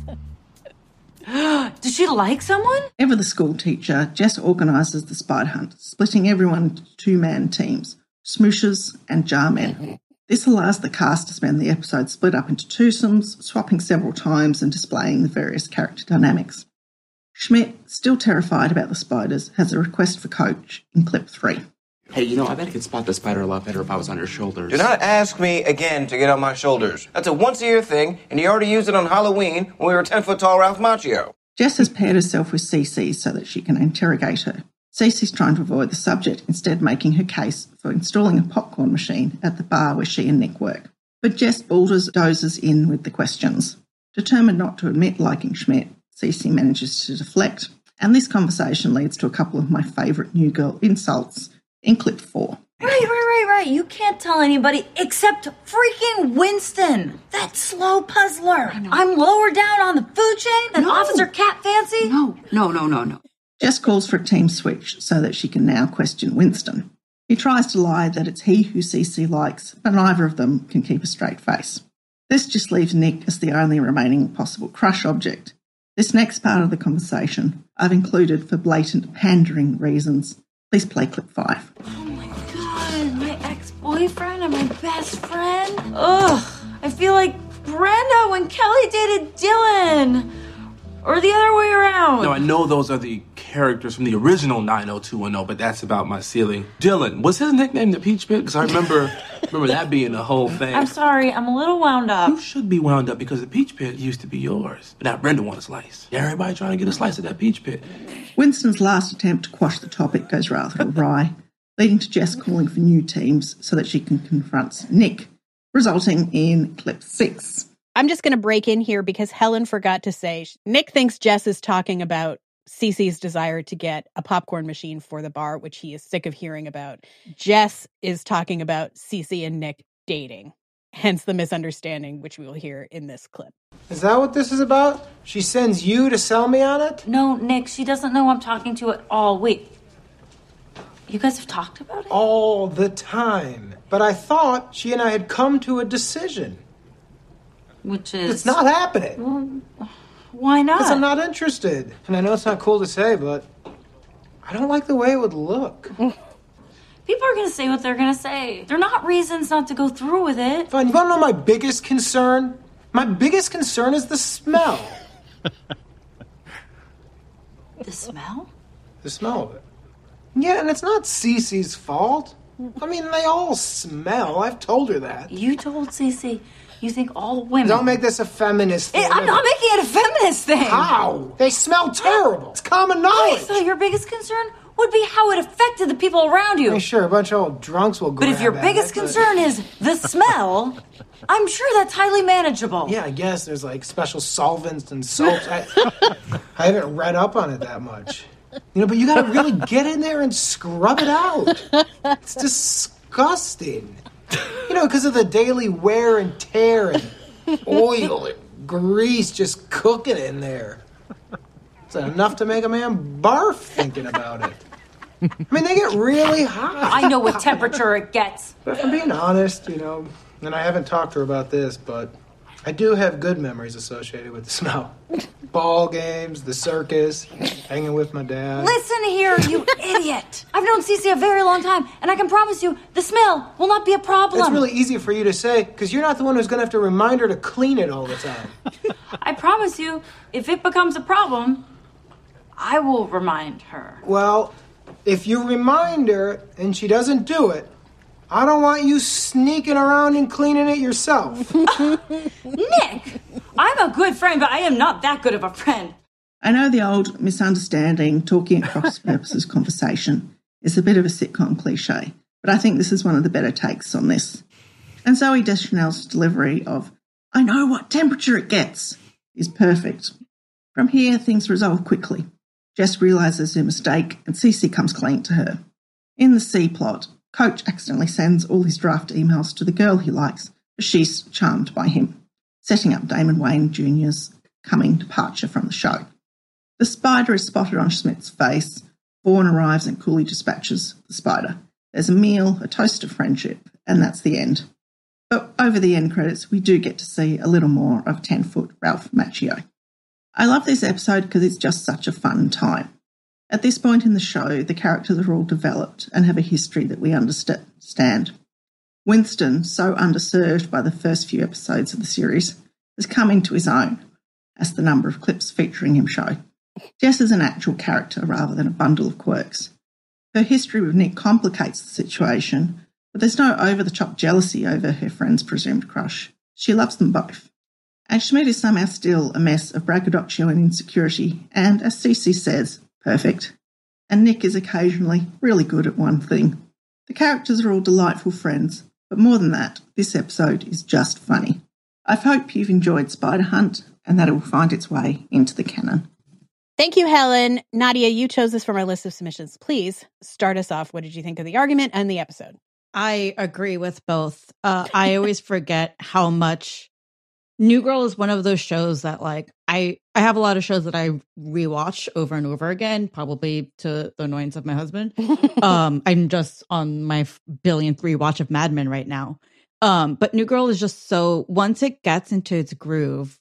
Does she like someone? Ever the school teacher, Jess organises the spider hunt, splitting everyone into two-man teams, smooshers and jarmen. This allows the cast to spend the episode split up into twosomes, swapping several times and displaying the various character dynamics. Schmidt, still terrified about the spiders, has a request for coach in clip three. Hey, you know, I bet I could spot the spider a lot better if I was on your shoulders. Do not ask me again to get on my shoulders. That's a once-a-year thing, and you already used it on Halloween when we were ten-foot-tall Ralph Macchio. Jess has paired herself with Cece so that she can interrogate her. Cece's trying to avoid the subject, instead making her case for installing a popcorn machine at the bar where she and Nick work. But Jess bulldozes in with the questions. Determined not to admit liking Schmidt, Cece manages to deflect, and this conversation leads to a couple of my favourite New Girl insults in clip four. Right, right, right, right. You can't tell anybody except freaking Winston, that slow puzzler. I'm lower down on the food chain than No. Officer Cat Fancy. No, no, no, no, no. Jess calls for a team switch so that she can now question Winston. He tries to lie that it's he who Cece likes, but neither of them can keep a straight face. This just leaves Nick as the only remaining possible crush object. This next part of the conversation I've included for blatant pandering reasons. Please play clip five. Oh my god, my ex-boyfriend and my best friend. Ugh, I feel like Brenda when Kelly dated Dylan. Or the other way around. No, I know those are the characters from the original nine oh two one oh, but that's about my ceiling. Dylan, was his nickname the Peach Pit? Because I remember remember that being the whole thing. I'm sorry, I'm a little wound up. You should be wound up because the Peach Pit used to be yours. But now Brenda wants a slice. Everybody trying to get a slice of that Peach Pit. Winston's last attempt to quash the topic goes rather awry, leading to Jess calling for new teams so that she can confront Nick, resulting in clip six. I'm just going to break in here because Helen forgot to say, Nick thinks Jess is talking about Cece's desire to get a popcorn machine for the bar, which he is sick of hearing about. Jess is talking about Cece and Nick dating, hence the misunderstanding, which we will hear in this clip. Is that what this is about? She sends you to sell me on it? No, Nick, she doesn't know I'm talking to at all. Wait, you guys have talked about it? All the time. But I thought she and I had come to a decision. Which is... It's not happening. Well, why not? Because I'm not interested. And I know it's not cool to say, but I don't like the way it would look. People are going to say what they're going to say. They're not reasons not to go through with it. Fine, you want to know my biggest concern? My biggest concern is the smell. The smell? The smell of it. Yeah, and it's not Cece's fault. I mean, they all smell. I've told her that. You told Cece you think all women... Don't make this a feminist thing. It, I'm not making it a feminist thing. How? They smell terrible. It's common knowledge. I thought your biggest concern would be how it affected the people around you. Hey, sure, a bunch of old drunks will go But if your at biggest it, concern is the smell, I'm sure that's highly manageable. Yeah, I guess there's like special solvents and soaps. I, I haven't read up on it that much. You know, but you gotta really get in there and scrub it out. It's disgusting. You know, because of the daily wear and tear and oil and grease just cooking in there. It's enough to make a man barf thinking about it. I mean, they get really hot. I know what temperature it gets. But if I'm being honest, you know, and I haven't talked to her about this, but I do have good memories associated with the smell. Ball games, the circus, hanging with my dad. Listen here, you idiot. I've known Cece a very long time, and I can promise you the smell will not be a problem. It's really easy for you to say, because you're not the one who's going to have to remind her to clean it all the time. I promise you, if it becomes a problem, I will remind her. Well, if you remind her and she doesn't do it, I don't want you sneaking around and cleaning it yourself. Nick, I'm a good friend, but I am not that good of a friend. I know the old misunderstanding, talking at cross purposes conversation is a bit of a sitcom cliche, but I think this is one of the better takes on this. And Zooey Deschanel's delivery of, I know what temperature it gets, is perfect. From here, things resolve quickly. Jess realises her mistake and Cece comes clean to her. In the C plot, Coach accidentally sends all his draft emails to the girl he likes, but she's charmed by him, setting up Damon Wayne Junior's coming departure from the show. The spider is spotted on Schmidt's face. Vaughn arrives and coolly dispatches the spider. There's a meal, a toast of friendship, and that's the end. But over the end credits, we do get to see a little more of ten-foot Ralph Macchio. I love this episode because it's just such a fun time. At this point in the show, the characters are all developed and have a history that we understand. Winston, so underserved by the first few episodes of the series, has come into his own, as the number of clips featuring him show. Jess is an actual character rather than a bundle of quirks. Her history with Nick complicates the situation, but there's no over-the-top jealousy over her friend's presumed crush. She loves them both. And Schmidt is somehow still a mess of braggadocio and insecurity, and, as Cece says, perfect. And Nick is occasionally really good at one thing. The characters are all delightful friends, but more than that, this episode is just funny. I hope you've enjoyed Spider Hunt and that it will find its way into the canon. Thank you, Helen. Nadia, you chose this from our list of submissions. Please start us off. What did you think of the argument and the episode? I agree with both. Uh, I always forget how much New Girl is one of those shows that, like, I, I have a lot of shows that I rewatch over and over again, probably to the annoyance of my husband. um, I'm just on my billionth rewatch of Mad Men right now. Um, but New Girl is just so, once it gets into its groove,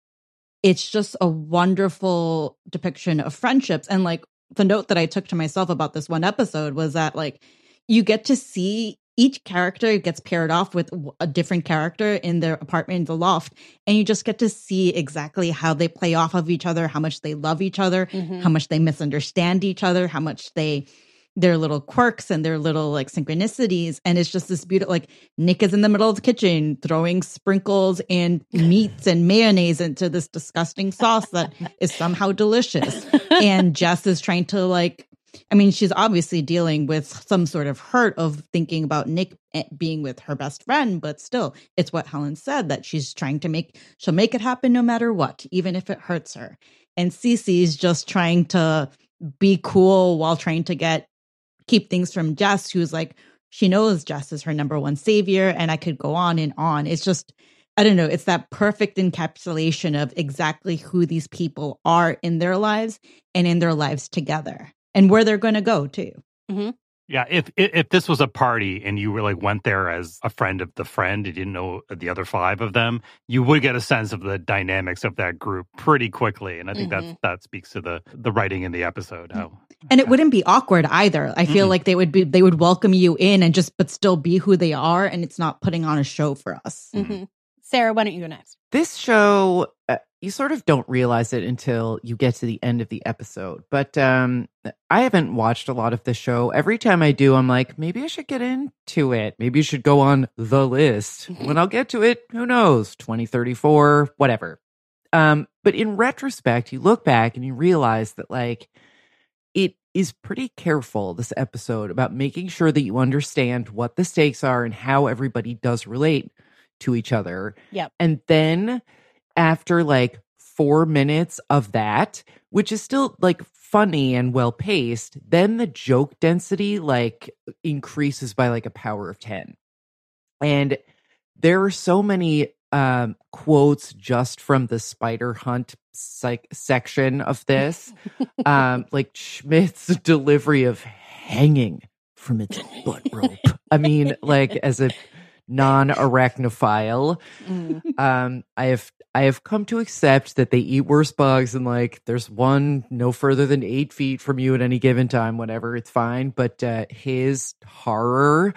it's just a wonderful depiction of friendships. And, like, the note that I took to myself about this one episode was that, like, you get to see each character gets paired off with a different character in their apartment in the loft, and you just get to see exactly how they play off of each other, how much they love each other, mm-hmm. how much they misunderstand each other, how much they their little quirks and their little like synchronicities. And it's just this beautiful, like, Nick is in the middle of the kitchen throwing sprinkles and meats and mayonnaise into this disgusting sauce that is somehow delicious, and Jess is trying to, like, I mean, she's obviously dealing with some sort of hurt of thinking about Nick being with her best friend, but still, it's what Helen said, that she's trying to make, she'll make it happen no matter what, even if it hurts her. And Cece's just trying to be cool while trying to get, keep things from Jess, who's like, she knows Jess is her number one savior, and I could go on and on. It's just, I don't know, it's that perfect encapsulation of exactly who these people are in their lives and in their lives together. And where they're going to go, too. Mm-hmm. Yeah, if, if if this was a party and you really went there as a friend of the friend, you didn't know the other five of them, you would get a sense of the dynamics of that group pretty quickly. And I think mm-hmm. that that speaks to the the writing in the episode. How and it wouldn't be awkward either. I feel mm-hmm. like they would be they would welcome you in and just but still be who they are, and it's not putting on a show for us. Mm-hmm. Sarah, why don't you go next? This show, uh, you sort of don't realize it until you get to the end of the episode. But um, I haven't watched a lot of the show. Every time I do, I'm like, maybe I should get into it. Maybe you should go on the list. When I'll get to it, who knows, twenty thirty-four, whatever. Um, but in retrospect, you look back and you realize that, like, it is pretty careful, this episode, about making sure that you understand what the stakes are and how everybody does relate. to each other. Yep. And then after like four minutes of that, which is still like funny and well paced, then the joke density like increases by like a power of ten. And there are so many um, quotes just from the spider hunt psych- section of this, um, like Schmidt's delivery of hanging from its butt rope. I mean, like as a non-arachnophile, mm. um, I have I have come to accept that they eat worse bugs, and like there's one no further than eight feet from you at any given time. Whatever, it's fine. But uh, his horror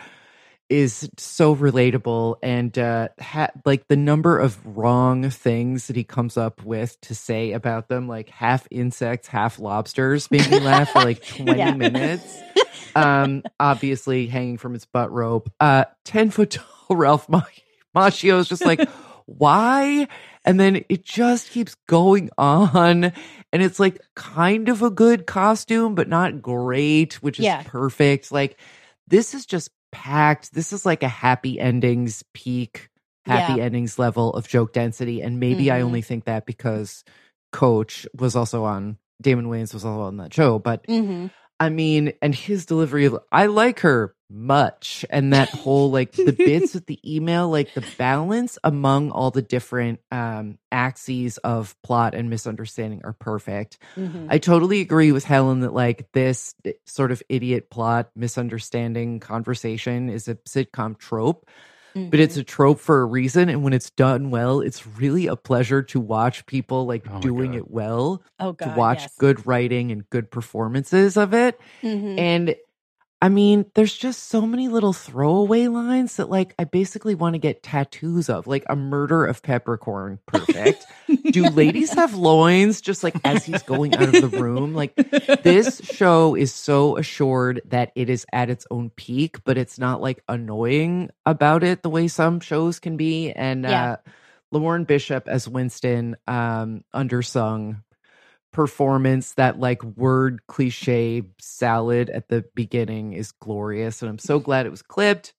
is so relatable, and uh, ha- like the number of wrong things that he comes up with to say about them, like half insects, half lobsters, made me laugh for like twenty yeah. minutes. Um, obviously hanging from its butt rope. Uh, ten foot tall Ralph Ma- Macchio is just like, why? And then it just keeps going on, and it's like kind of a good costume, but not great, which is yeah. perfect. Like this is just packed. This is like a happy endings peak, happy Yeah. endings level of joke density. And maybe Mhm. I only think that because Coach was also on, Damon Wayans was also on that show. But Mm-hmm. I mean, and his delivery of, I like her much. And that whole, like, the bits with the email, like, the balance among all the different um, axes of plot and misunderstanding are perfect. Mhm. I totally agree with Helen that, like, this sort of idiot plot, misunderstanding conversation is a sitcom trope. But it's a trope for a reason, and when it's done well, it's really a pleasure to watch people like Oh my doing God. it well. Oh, to God, watch yes. good writing and good performances of it. Mhm. And I mean, there's just so many little throwaway lines that like I basically want to get tattoos of, like a murder of peppercorn. Perfect. Do ladies have loins? Just like as he's going out of the room. Like this show is so assured that it is at its own peak, but it's not like annoying about it the way some shows can be. And Yeah. uh Lauren Bishop as Winston, um, undersung performance, that like word cliche salad at the beginning is glorious, and I'm so glad it was clipped.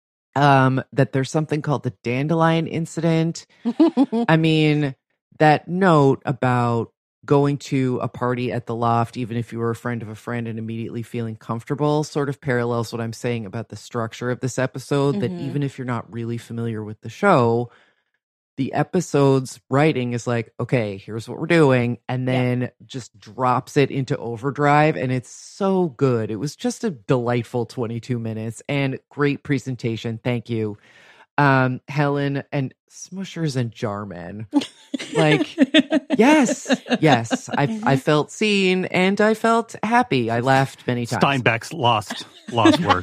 Um, that there's something called the Dandelion Incident. I mean, that note about going to a party at the Loft, even if you were a friend of a friend, and immediately feeling comfortable, sort of parallels what I'm saying about the structure of this episode. Mhm. That even if you're not really familiar with the show, the episode's writing is like, okay, here's what we're doing, and then just drops it into overdrive, and it's so good. It was just a delightful twenty-two minutes, and great presentation. Thank you, um, Helen, and Smushers and Jarman. Like, yes, yes, I I felt seen, and I felt happy. I laughed many times. Steinbeck's lost lost work.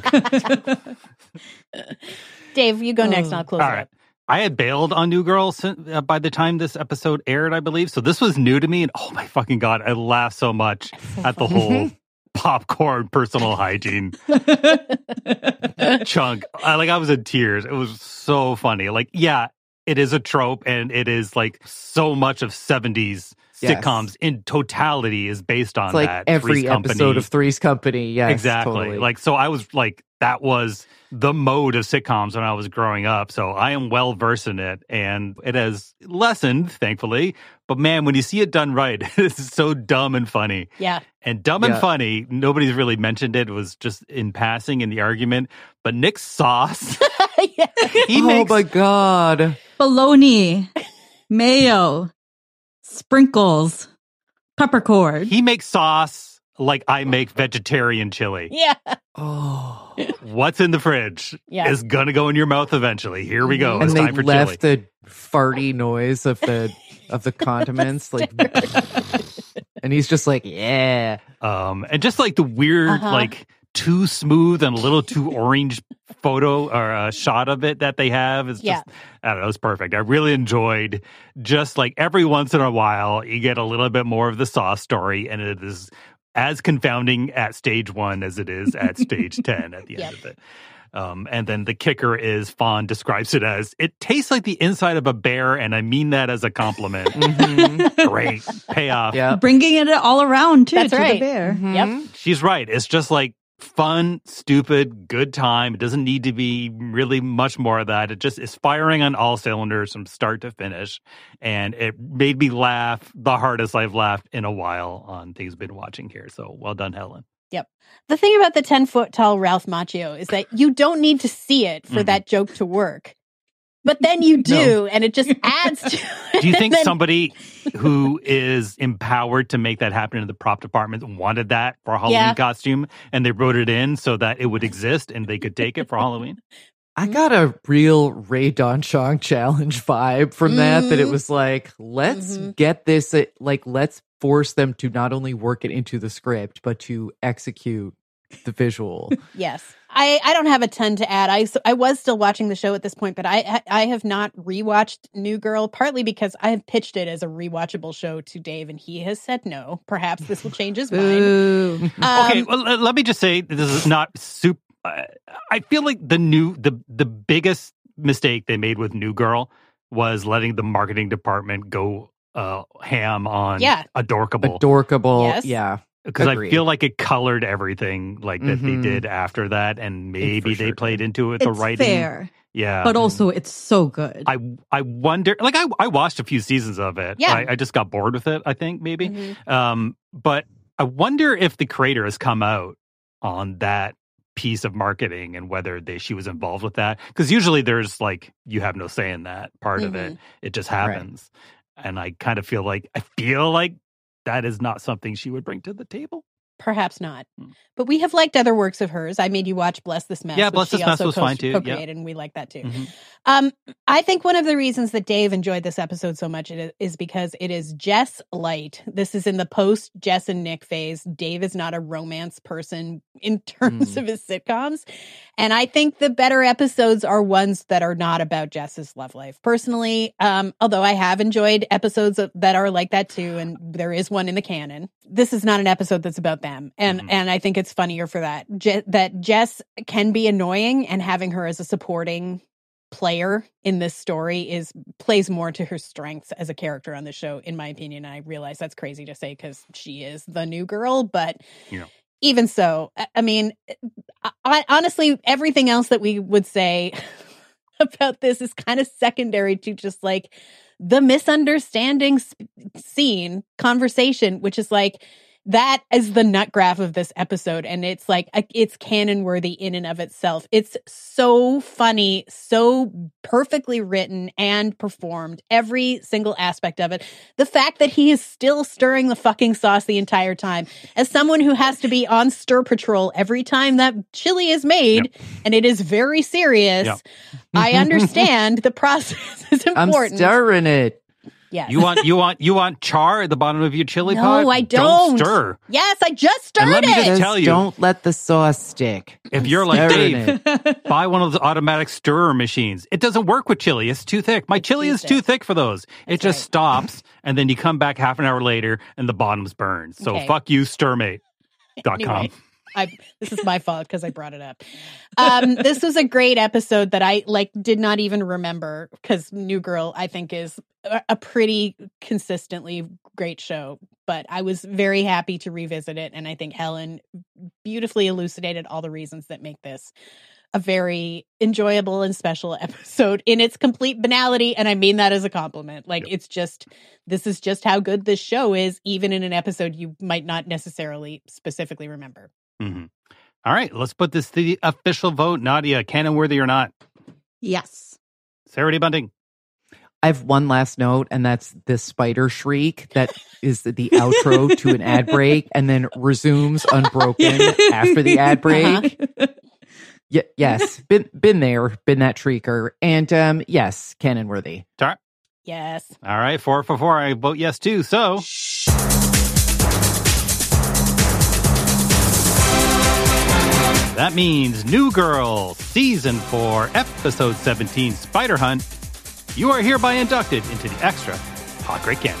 Dave, you go next, and I'll close All it right. up. I had bailed on New Girl sin- uh, by the time this episode aired, I believe. So this was new to me. And oh my fucking God, I laughed so much at the whole popcorn personal hygiene chunk. I, like I was in tears. It was so funny. Like, yeah, it is a trope, and it is like so much of seventies Yes. sitcoms in totality is based on It's like that. every Three's Company. episode of Three's Company. Yes, Exactly. totally. Like, so I was like, that was the mode of sitcoms when I was growing up. So I am well versed in it, and it has lessened, thankfully. But man, when you see it done right, it's so dumb and funny. Yeah. And dumb Yeah. and funny, nobody's really mentioned it. It was just in passing in the argument. But Nick's sauce, Yeah. he oh makes my God. Bologna, mayo, sprinkles, peppercorn. he makes sauce like I make vegetarian chili. Yeah. Oh. What's in the fridge Yeah. is gonna go in your mouth eventually. Here we go. And It's they time for left chili. the farty noise of the of the condiments, like, and he's just like, yeah. Um, and just like the weird, Uh-huh. like too smooth and a little too orange photo or uh, shot of it that they have is Yeah. just, I don't know, it's perfect. I really enjoyed just like every once in a while you get a little bit more of the sauce story, and it is as confounding at stage one as it is at stage ten at the Yep. end of it. Um, and then the kicker is Fawn describes it as, it tastes like the inside of a bear, and I mean that as a compliment. Mhm. Great payoff. Yeah. Bringing it all around too That's to right. the bear. Yep. She's right. It's just like fun, stupid, good time. It doesn't need to be really much more of that. It just is firing on all cylinders from start to finish. And it made me laugh the hardest I've laughed in a while on things I've been watching here. So well done, Helen. Yep. The thing about the ten-foot tall Ralph Macchio is that you don't need to see it for Mhm. that joke to work. But then you do, No. and it just adds to it. Do you think Then- somebody who is empowered to make that happen in the prop department wanted that for a Halloween Yeah. costume and they wrote it in so that it would exist and they could take it for Halloween? I got a real Ray Don Chong challenge vibe from that, that it was like, let's Mm-hmm. get this, uh, like, let's force them to not only work it into the script, but to execute the visual. Yes. I, I don't have a ton to add. I, s- I was still watching the show at this point, but I I have not rewatched New Girl, partly because I have pitched it as a rewatchable show to Dave, and he has said no. Perhaps this will change his mind. Ooh. Um, Okay, well, let- let me just say this is not super. Uh, I feel like the new the the biggest mistake they made with New Girl was letting the marketing department go uh, ham on Yeah. Adorkable. Adorkable. Yes. Yeah. Because I Agreed. feel like it colored everything like that Mhm. they did after that, and maybe for they sure played did. into it the It's writing. fair, Yeah, but also it's so good. I I wonder. Like I I watched a few seasons of it. Yeah. I, I just got bored with it. I think maybe. Mhm. Um, but I wonder if the creator has come out on that piece of marketing and whether they she was involved with that, because usually there's like you have no say in that part of it. It just happens, and I kind of feel like I feel like that is not something she would bring to the table. Perhaps not. Hmm. But we have liked other works of hers. I made you watch Bless This Mess. Yeah, which Bless she This Mess also was co- fine too, yeah. co-created, and we like that too. Mhm. Um, I think one of the reasons that Dave enjoyed this episode so much is is because it is Jess light. This is in the post Jess and Nick phase. Dave is not a romance person in terms Mm. of his sitcoms. And I think the better episodes are ones that are not about Jess's love life. Personally, um, although I have enjoyed episodes of, that are like that too, and there is one in the canon, this is not an episode that's about them. And Mhm. and I think it's funnier for that. Je- that Jess can be annoying, and having her as a supporting player in this story is plays more to her strengths as a character on the show, in my opinion. I realize that's crazy to say because she is the new girl, but Yeah. even so, I- I mean, I, I, honestly, everything else that we would say about this is kind of secondary to just like the misunderstanding sp- scene conversation, which is like, that is the nut graph of this episode. And it's like, a- it's canon worthy in and of itself. It's so funny, so perfectly written and performed, every single aspect of it. The fact that he is still stirring the fucking sauce the entire time, as someone who has to be on stir patrol every time that chili is made, Yep. and it is very serious. Yep. I understand the process is I'm important. stirring it. Yes. You want you want you want char at the bottom of your chili No, pot? I don't. stir. Yes, I just stirred And let me it. just Just tell you, don't let the sauce stick. if you're like Stirring Dave, buy one of those automatic stirrer machines. It doesn't work with chili. It's too thick. My chili too is too thick. thick for those. it That's just right. stops, and then you come back half an hour later, and the bottom's burned. So Okay. fuck you, stirmate dot com. Anyway, I, this is my fault because I brought it up. Um, this was a great episode that I like did not even remember, because New Girl I think is a, a pretty consistently great show. But I was very happy to revisit it, and I think Helen beautifully elucidated all the reasons that make this a very enjoyable and special episode in its complete banality. And I mean that as a compliment. Like, Yep. it's just, this is just how good this show is, even in an episode you might not necessarily specifically remember. hmm All right, let's put this to the official vote. Nadia, canon worthy or not? Yes. Sarah D. Bunting. I have one last note, and that's the spider shriek that is the, the outro to an ad break and then resumes unbroken after the ad break. Uh-huh. Y- yes, been been there, been that shrieker. And um, yes, canon worthy. Tara? Yes. All right, four for four. I vote yes too. So that means New Girl, Season four, Episode seventeen, Spider Hunt. You are hereby inducted into the extra Hot Great Canon.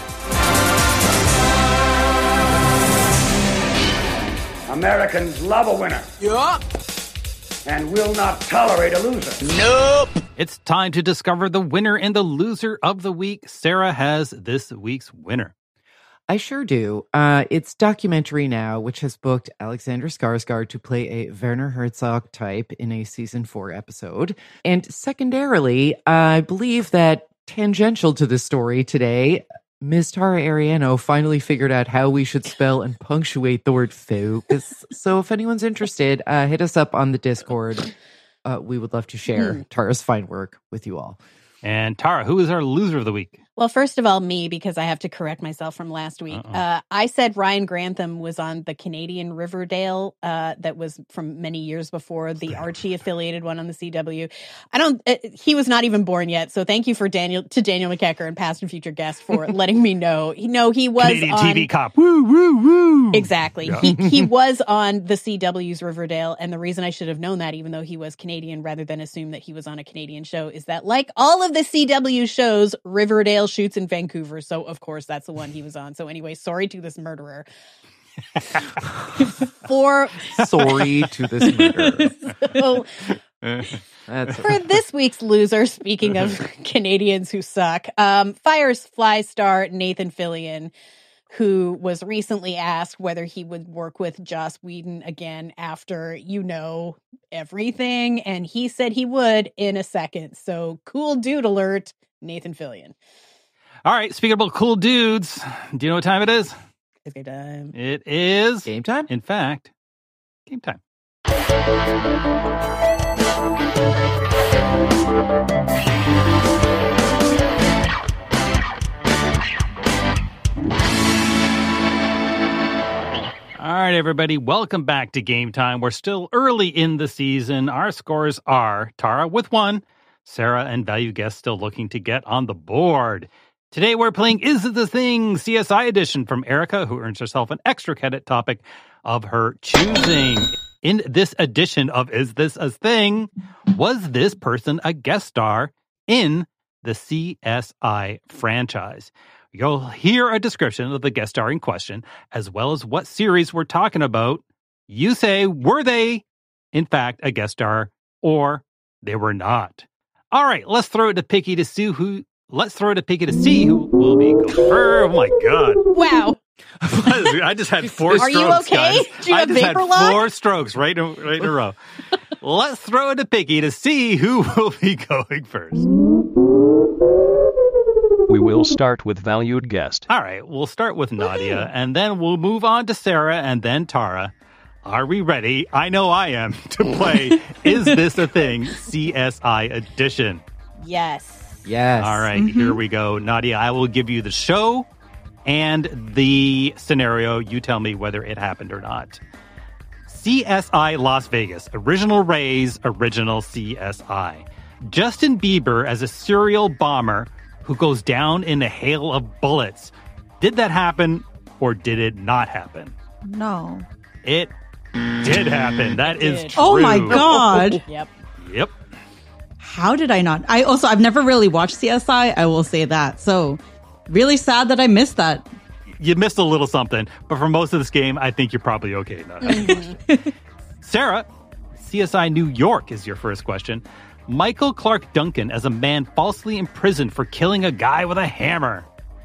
Americans love a winner. Yeah. And will not tolerate a loser. Nope. It's time to discover the winner and the loser of the week. Sarah has this week's winner. I sure do. Uh, it's Documentary Now, which has booked Alexander Skarsgård to play a Werner Herzog type in a season four episode. And secondarily, I believe that tangential to this story today, Miz Tara Ariano finally figured out how we should spell and punctuate the word focus. So if anyone's interested, uh, hit us up on the Discord. Uh, we would love to share hmm. Tara's fine work with you all. And Tara, who is our loser of the week? Well, first of all, me, because I have to correct myself from last week. Uh, I said Ryan Grantham was on the Canadian Riverdale uh, that was from many years before, the Archie-affiliated one on the C W. I don't. Uh, he was not even born yet, so thank you for Daniel to Daniel McKecker and past and future guests for letting me know. He, no, he was Canadian on, T V cop. Woo, woo, woo. Exactly. Yeah. He he was on the C W's Riverdale, and the reason I should have known that, even though he was Canadian, rather than assume that he was on a Canadian show, is that like all of the C W shows, Riverdale shoots in Vancouver. So, of course, that's the one he was on. So, anyway, sorry to this murderer. for Sorry to this murderer. so, That's for this week's loser, speaking of Canadians who suck, um, Firefly star Nathan Fillion, who was recently asked whether he would work with Joss Whedon again after, you know, everything. And he said he would in a second. So, cool dude alert, Nathan Fillion. All right, speaking about cool dudes, do you know what time it is? It's game time. It is game time. In fact, game time. All right, everybody, welcome back to Game Time. We're still early in the season. Our scores are Tara with one, Sarah and value guest still looking to get on the board. Today we're playing Is It the Thing? C S I edition from Erica, who earns herself an extra credit topic of her choosing. In this edition of Is This a Thing? Was this person a guest star in the C S I franchise? You'll hear a description of the guest star in question, as well as what series we're talking about. You say, were they, in fact, a guest star, or they were not? All right, let's throw it to Picky to see who... Let's throw it to Picky to see who will be going first. Oh, my God. Wow. I just had four Are strokes, you okay? guys. Do you I have just had vapor lock? four strokes right in, right in a row. Let's throw it to Picky to see who will be going first. We will start with valued guest. All right, we'll start with Nadia, and then we'll move on to Sarah, and then Tara. Are we ready? I know I am to play Is This a Thing? C S I edition. Yes. Yes. All right, Mm-hmm. here we go. Nadia, I will give you the show and the scenario. You tell me whether it happened or not. C S I Las Vegas. Original Rays, original C S I. Justin Bieber as a serial bomber who goes down in a hail of bullets. Did that happen or did it not happen? No. It did happen. That is true. Oh my God. Yep. Yep. How did I not? I also, I've never really watched C S I. I will say that. So really sad that I missed that. You missed a little something, but for most of this game, I think you're probably okay. Mm-hmm. Sarah, C S I New York is your first question. Michael Clark Duncan as a man falsely imprisoned for killing a guy with a hammer.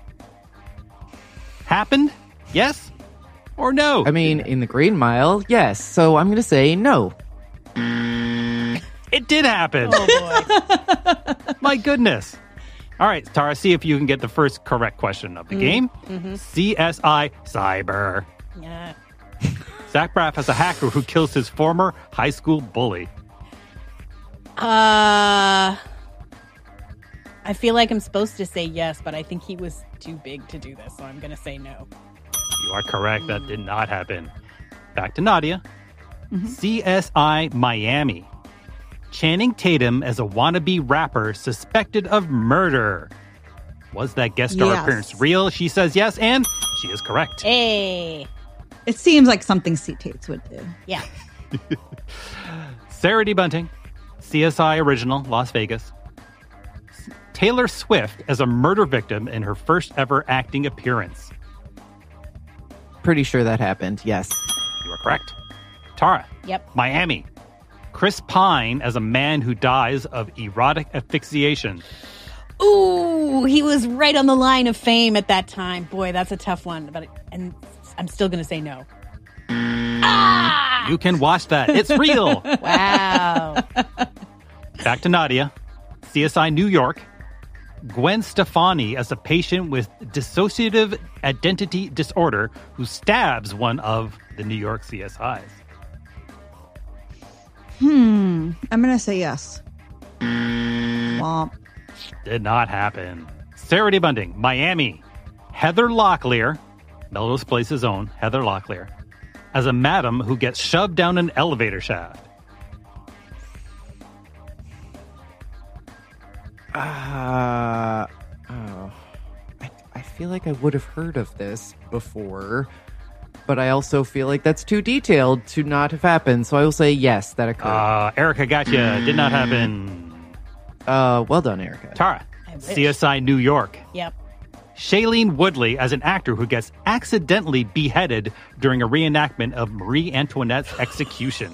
Happened? Yes or no? I mean, in the Green Mile, yes. So I'm going to say no. It did happen. Oh, boy. My goodness. All right, Tara, see if you can get the first correct question of the mm. game. Mm-hmm. C S I Cyber. Yeah. Zach Braff has a hacker who kills his former high school bully. Uh, I feel like I'm supposed to say yes, but I think he was too big to do this, so I'm going to say no. You are correct. That did not happen. Back to Nadia. Mm-hmm. C S I Miami. Channing Tatum as a wannabe rapper suspected of murder. Was that guest star Yes. appearance real? She says yes, and she is correct. Hey. It seems like something C Tates would do. Yeah. Sarah D. Bunting. C S I original, Las Vegas. Taylor Swift as a murder victim in her first ever acting appearance. Pretty sure that happened, yes. You are correct. Tara. Yep. Miami. Chris Pine as a man who dies of erotic asphyxiation. Ooh, he was right on the line of fame at that time. Boy, that's a tough one. But and I'm still going to say no. Ah! You can watch that. It's real. Wow. Back to Nadia. C S I New York. Gwen Stefani as a patient with dissociative identity disorder who stabs one of the New York C S Is. Hmm. I'm going to say yes. Womp. Did not happen. Sarah D. Bunting, Miami. Heather Locklear, Melrose Place's own Heather Locklear, as a madam who gets shoved down an elevator shaft. Uh, oh, I, I feel like I would have heard of this before, but I also feel like that's too detailed to not have happened. So I will say yes, that occurred. Uh, Erica, gotcha. Did not happen. Uh, well done, Erica. Tara, C S I New York. Yep. Shailene Woodley as an actor who gets accidentally beheaded during a reenactment of Marie Antoinette's execution.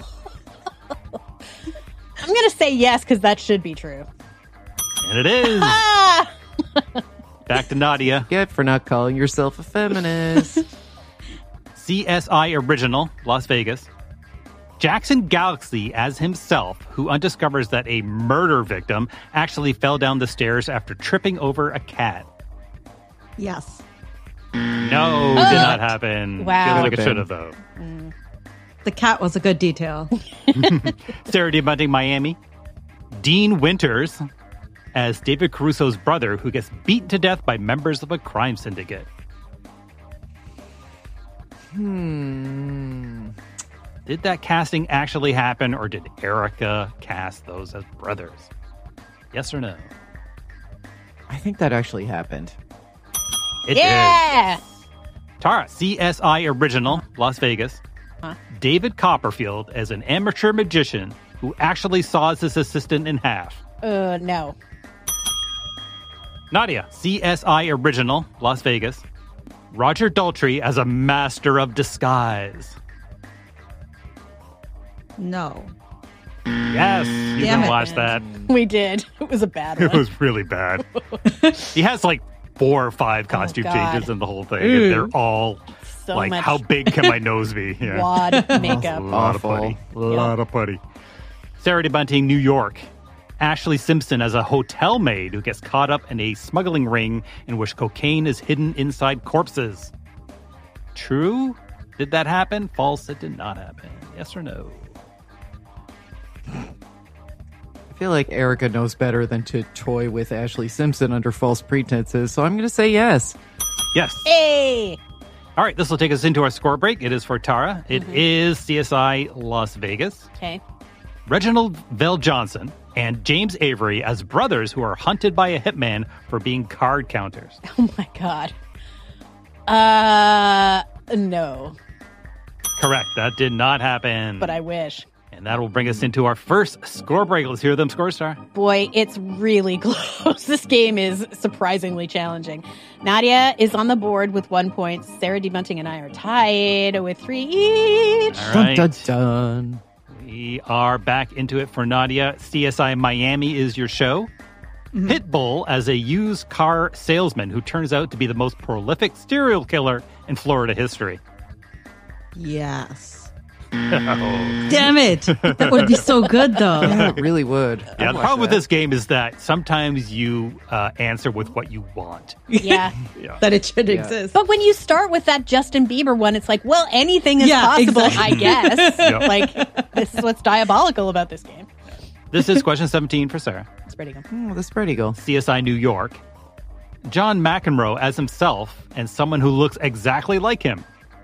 I'm going to say yes because that should be true. And it is. Ah! Back to Nadia. Get for not calling yourself a feminist. C S I Original, Las Vegas. Jackson Galaxy as himself, who undiscovers that a murder victim actually fell down the stairs after tripping over a cat. Yes. No, Oh. did not happen. Wow. Feels like it should have, though. Mm. The cat was a good detail. Sarah D. Bunting, Miami. Dean Winters as David Caruso's brother who gets beaten to death by members of a crime syndicate. Hmm. Did that casting actually happen, or did Erica cast those as brothers? Yes or no? I think that actually happened. It Yeah. did. Tara, C S I Original, Las Vegas. Huh? David Copperfield as an amateur magician who actually saws his assistant in half. Uh, no. Nadia, C S I Original, Las Vegas. Roger Daltrey as a master of disguise. No. Yes, you Damn can it. watch that. We did. It was a bad It one. was really bad. He has like four or five costume Oh, God. changes in the whole thing. Ooh. And they're all So like, much how big can my nose be? Yeah. wad makeup. A lot Awful. of putty. A lot of putty. Sarah D. Bunting, New York. Ashley Simpson as a hotel maid who gets caught up in a smuggling ring in which cocaine is hidden inside corpses. True? Did that happen? False, it did not happen. Yes or no? I feel like Erica knows better than to toy with Ashley Simpson under false pretenses, so I'm going to say yes. Yes. Hey! All right, this will take us into our score break. It is for Tara. It Mhm. is C S I Las Vegas. Okay. Reginald Vell Johnson and James Avery as brothers who are hunted by a hitman for being card counters. Oh my God. Uh, no. Correct. That did not happen. But I wish. And that will bring us into our first score break. Let's hear them, Score Star. Boy, it's really close. This game is surprisingly challenging. Nadia is on the board with one point. Sarah D. Bunting and I are tied with three each. All right. Dun, dun, dun. We are back into it for Nadia. C S I Miami is your show. Mm-hmm. Pitbull as a used car salesman who turns out to be the most prolific serial killer in Florida history. Yes. Oh. Damn it. That would be so good, though. Yeah, it really would. Yeah, I'd the watch problem with that. this game is that sometimes you uh, answer with what you want. Yeah. Yeah. That it should Yeah. exist. But when you start with that Justin Bieber one, it's like, well, anything is Yeah, possible, exactly. I guess. Yep. Like, this is what's diabolical about this game. This is question seventeen for Sarah. It's pretty good. Oh, that's pretty cool. C S I New York. John McEnroe as himself and someone who looks exactly like him.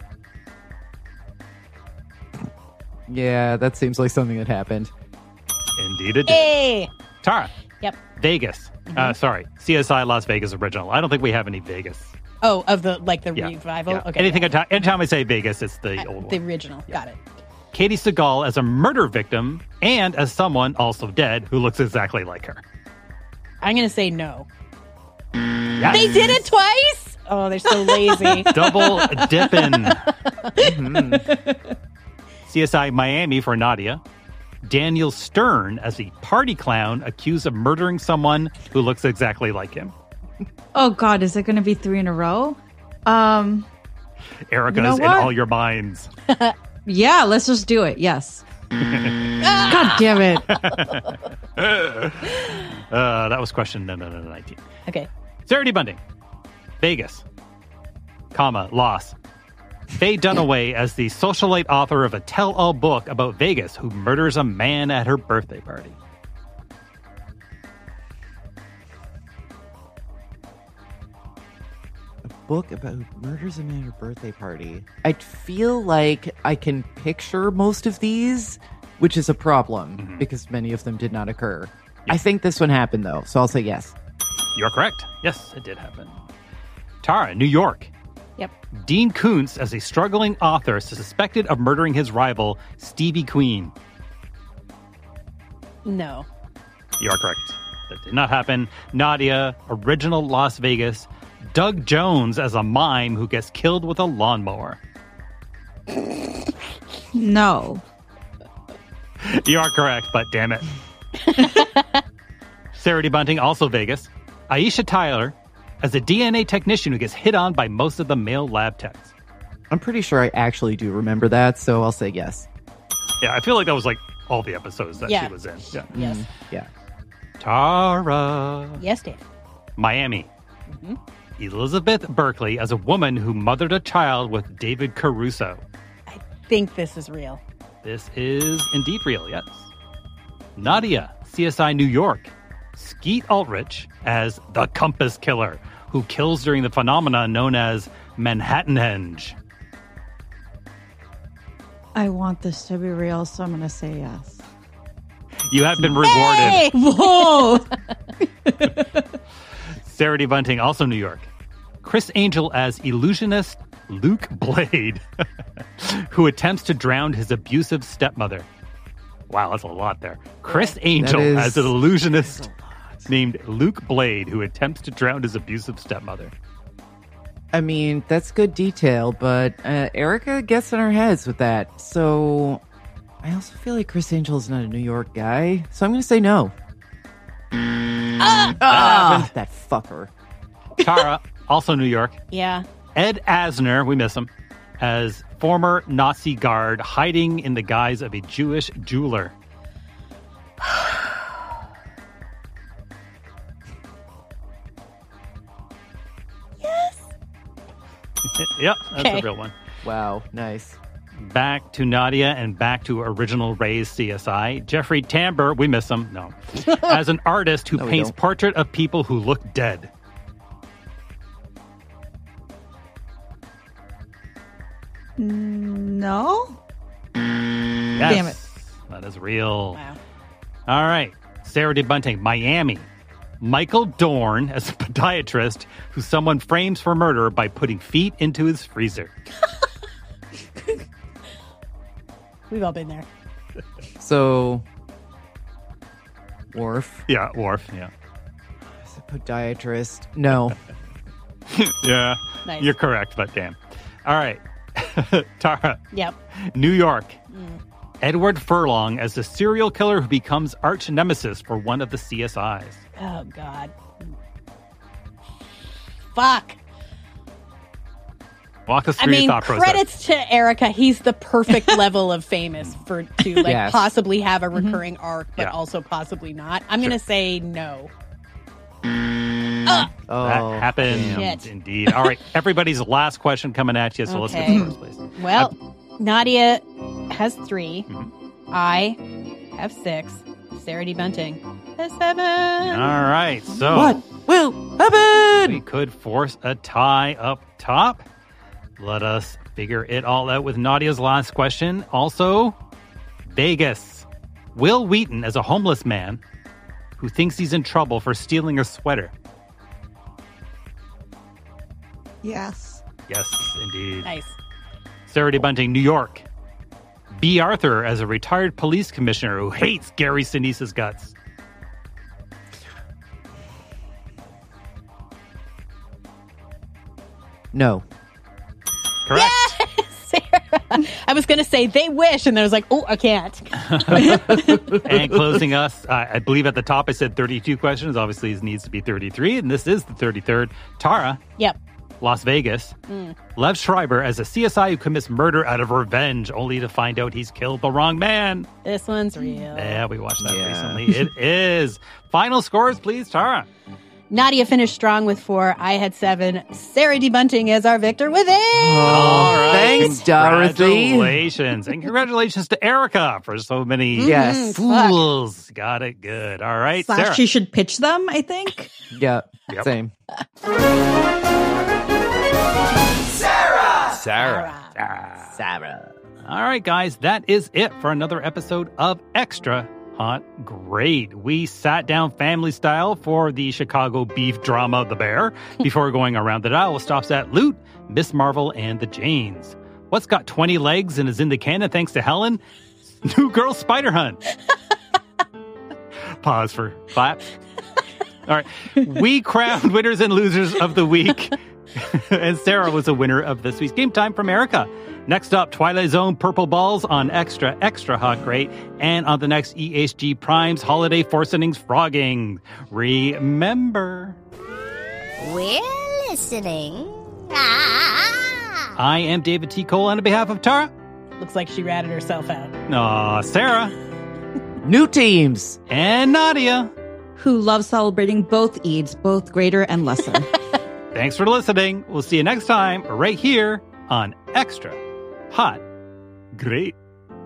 Yeah, that seems like something that happened. Indeed it did. Hey! Tara. Yep. Vegas. Mm-hmm. Uh, sorry. C S I Las Vegas original. I don't think we have any Vegas. Oh, of the, like, the Yeah. revival? Yeah. Okay. Anything, yeah. ati- anytime I say Vegas, it's the Uh, old The one. original. Got it. Katie Seagal as a murder victim and as someone also dead who looks exactly like her. I'm going to say no. Yes. They did it twice? Oh, they're so lazy. Double dipping. Mhm. C S I Miami for Nadia. Daniel Stern as a party clown accused of murdering someone who looks exactly like him. Oh, God, is it going to be three in a row? Um, Erica's you know in what? all your minds. Yeah, let's just do it. Yes. God damn it. uh, that was question no, no, no, nineteen. Okay. Sarah D. Bunting. Vegas. Comma. Loss. Faye Dunaway as the socialite author of a tell-all book about Vegas who murders a man at her birthday party. A book about who murders a man at her birthday party. I feel like I can picture most of these, which is a problem Mm-hmm. because many of them did not occur. I think this one happened, though, so I'll say yes. You're correct. Yes, it did happen. Tara, New York. Yep. Dean Koontz as a struggling author suspected of murdering his rival, Stevie Queen. No. You are correct. That did not happen. Nadia, original Las Vegas. Doug Jones as a mime who gets killed with a lawnmower. No. You are correct, but damn it. Sarah D. Bunting, also Vegas. Aisha Tyler as a D N A technician who gets hit on by most of the male lab techs. I'm pretty sure I actually do remember that, so I'll say yes. Yeah, I feel like that was like all the episodes that Yeah. she was in. Yeah. Yes. Mm, yeah. Tara. Yes, Dave. Miami. Mm-hmm. Elizabeth Berkley as a woman who mothered a child with David Caruso. Think this is real. This is indeed real, yes. Nadia, C S I New York. Skeet Ulrich as the Compass Killer, who kills during the phenomena known as Manhattanhenge. I want this to be real, so I'm going to say yes. You have been rewarded. Whoa! Sarah D. Bunting, also New York. Chris Angel as illusionist Luke Blade, who attempts to drown his abusive stepmother. Wow, that's a lot there. Chris Angel is- as an illusionist named Luke Blade, who attempts to drown his abusive stepmother. I mean, that's good detail, but uh, Erica gets in her heads with that. So I also feel like Chris Angel is not a New York guy, so I'm going to say no. Ah! Ah, that fucker. Tara, also New York. Yeah. Ed Asner, we miss him, as former Nazi guard hiding in the guise of a Jewish jeweler. Yep, that's Okay. a real one. Wow, nice. Back to Nadia and back to original Ray's C S I. Jeffrey Tambor, we miss him, no, as an artist who No, we paints don't. portrait of people who look dead. No? Yes, Damn it. that is real. Wow. All right, Sarah D. Bunting, Miami. Michael Dorn as a podiatrist who someone frames for murder by putting feet into his freezer. We've all been there. So, Worf, Yeah, Worf, yeah. as a podiatrist, no. Yeah, Nice. you're correct, but damn. All right, Tara, Yep. New York. Edward Furlong as the serial killer who becomes arch nemesis for one of the C S Is. Oh, God. Fuck. Walk us I through mean, your thought process. credits to Erica. He's the perfect level of famous for to like Yes. possibly have a recurring arc, but Yeah. also possibly not. I'm Sure. gonna say no. Oh, That happened, Shit. indeed. All right, everybody's last question coming at you, so let's get Okay. to first place. Well, Nadia has three. Mhm. I have six. Sarah D. Bunting has seven. All right, so what will happen? we could force a tie up top. Let us figure it all out with Nadia's last question. Also, Vegas. Will Wheaton as a homeless man who thinks he's in trouble for stealing a sweater. Yes. Yes, indeed. Nice. Sarah D. Bunting, New York. B. Arthur as a retired police commissioner who hates Gary Sinise's guts. No. Correct. Sarah. I was going to say they wish, and then I was like, oh, I can't. And closing us, uh, I believe at the top I said thirty-two questions. Obviously, it needs to be thirty-three, and this is the thirty-third. Tara. Yep. Las Vegas. Mm. Lev Schreiber as a C S I who commits murder out of revenge, only to find out he's killed the wrong man. This one's real. Yeah, we watched that Yeah. recently. It is. Final scores, please, Tara. Nadia finished strong with four. I had seven. Sarah D. Bunting as our victor with eight. All right. Thanks, Dorothy. Congratulations. And congratulations to Erica for so many Yes. fools. Got it good. All right, Slash, Sarah. she should pitch them, I think. Yeah, Yep. same. Sarah. Sarah. Sarah. All right, guys, that is it for another episode of Extra Hot Grade. We sat down family style for the Chicago beef drama The Bear before going around the dial with stops at Loot, Miss Marvel, and the Janes. What's got twenty legs and is in the canon thanks to Helen? New Girl Spider Hunt. Pause for claps. All right. We crowned winners and losers of the week. And Sarah was a winner of this week's Game Time from America. Next up, Twilight Zone Purple Balls on Extra, Extra Hot Grade. And on the next E H G Prime's Holiday Forcenings Frogging. Remember, We're listening. Ah. I am David T. Cole on behalf of Tara. Looks like she ratted herself out. Aw, Sarah. New teams. And Nadia. Who love celebrating both Eids, both greater and lesser. Thanks for listening. We'll see you next time right here on Extra Hot Great.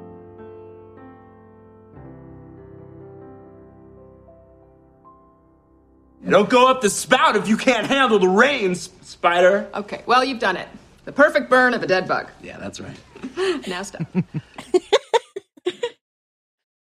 Don't go up the spout if you can't handle the rain, S- Spider. Okay, well, you've done it. The perfect burn of a dead bug. Yeah, that's right. Now stop.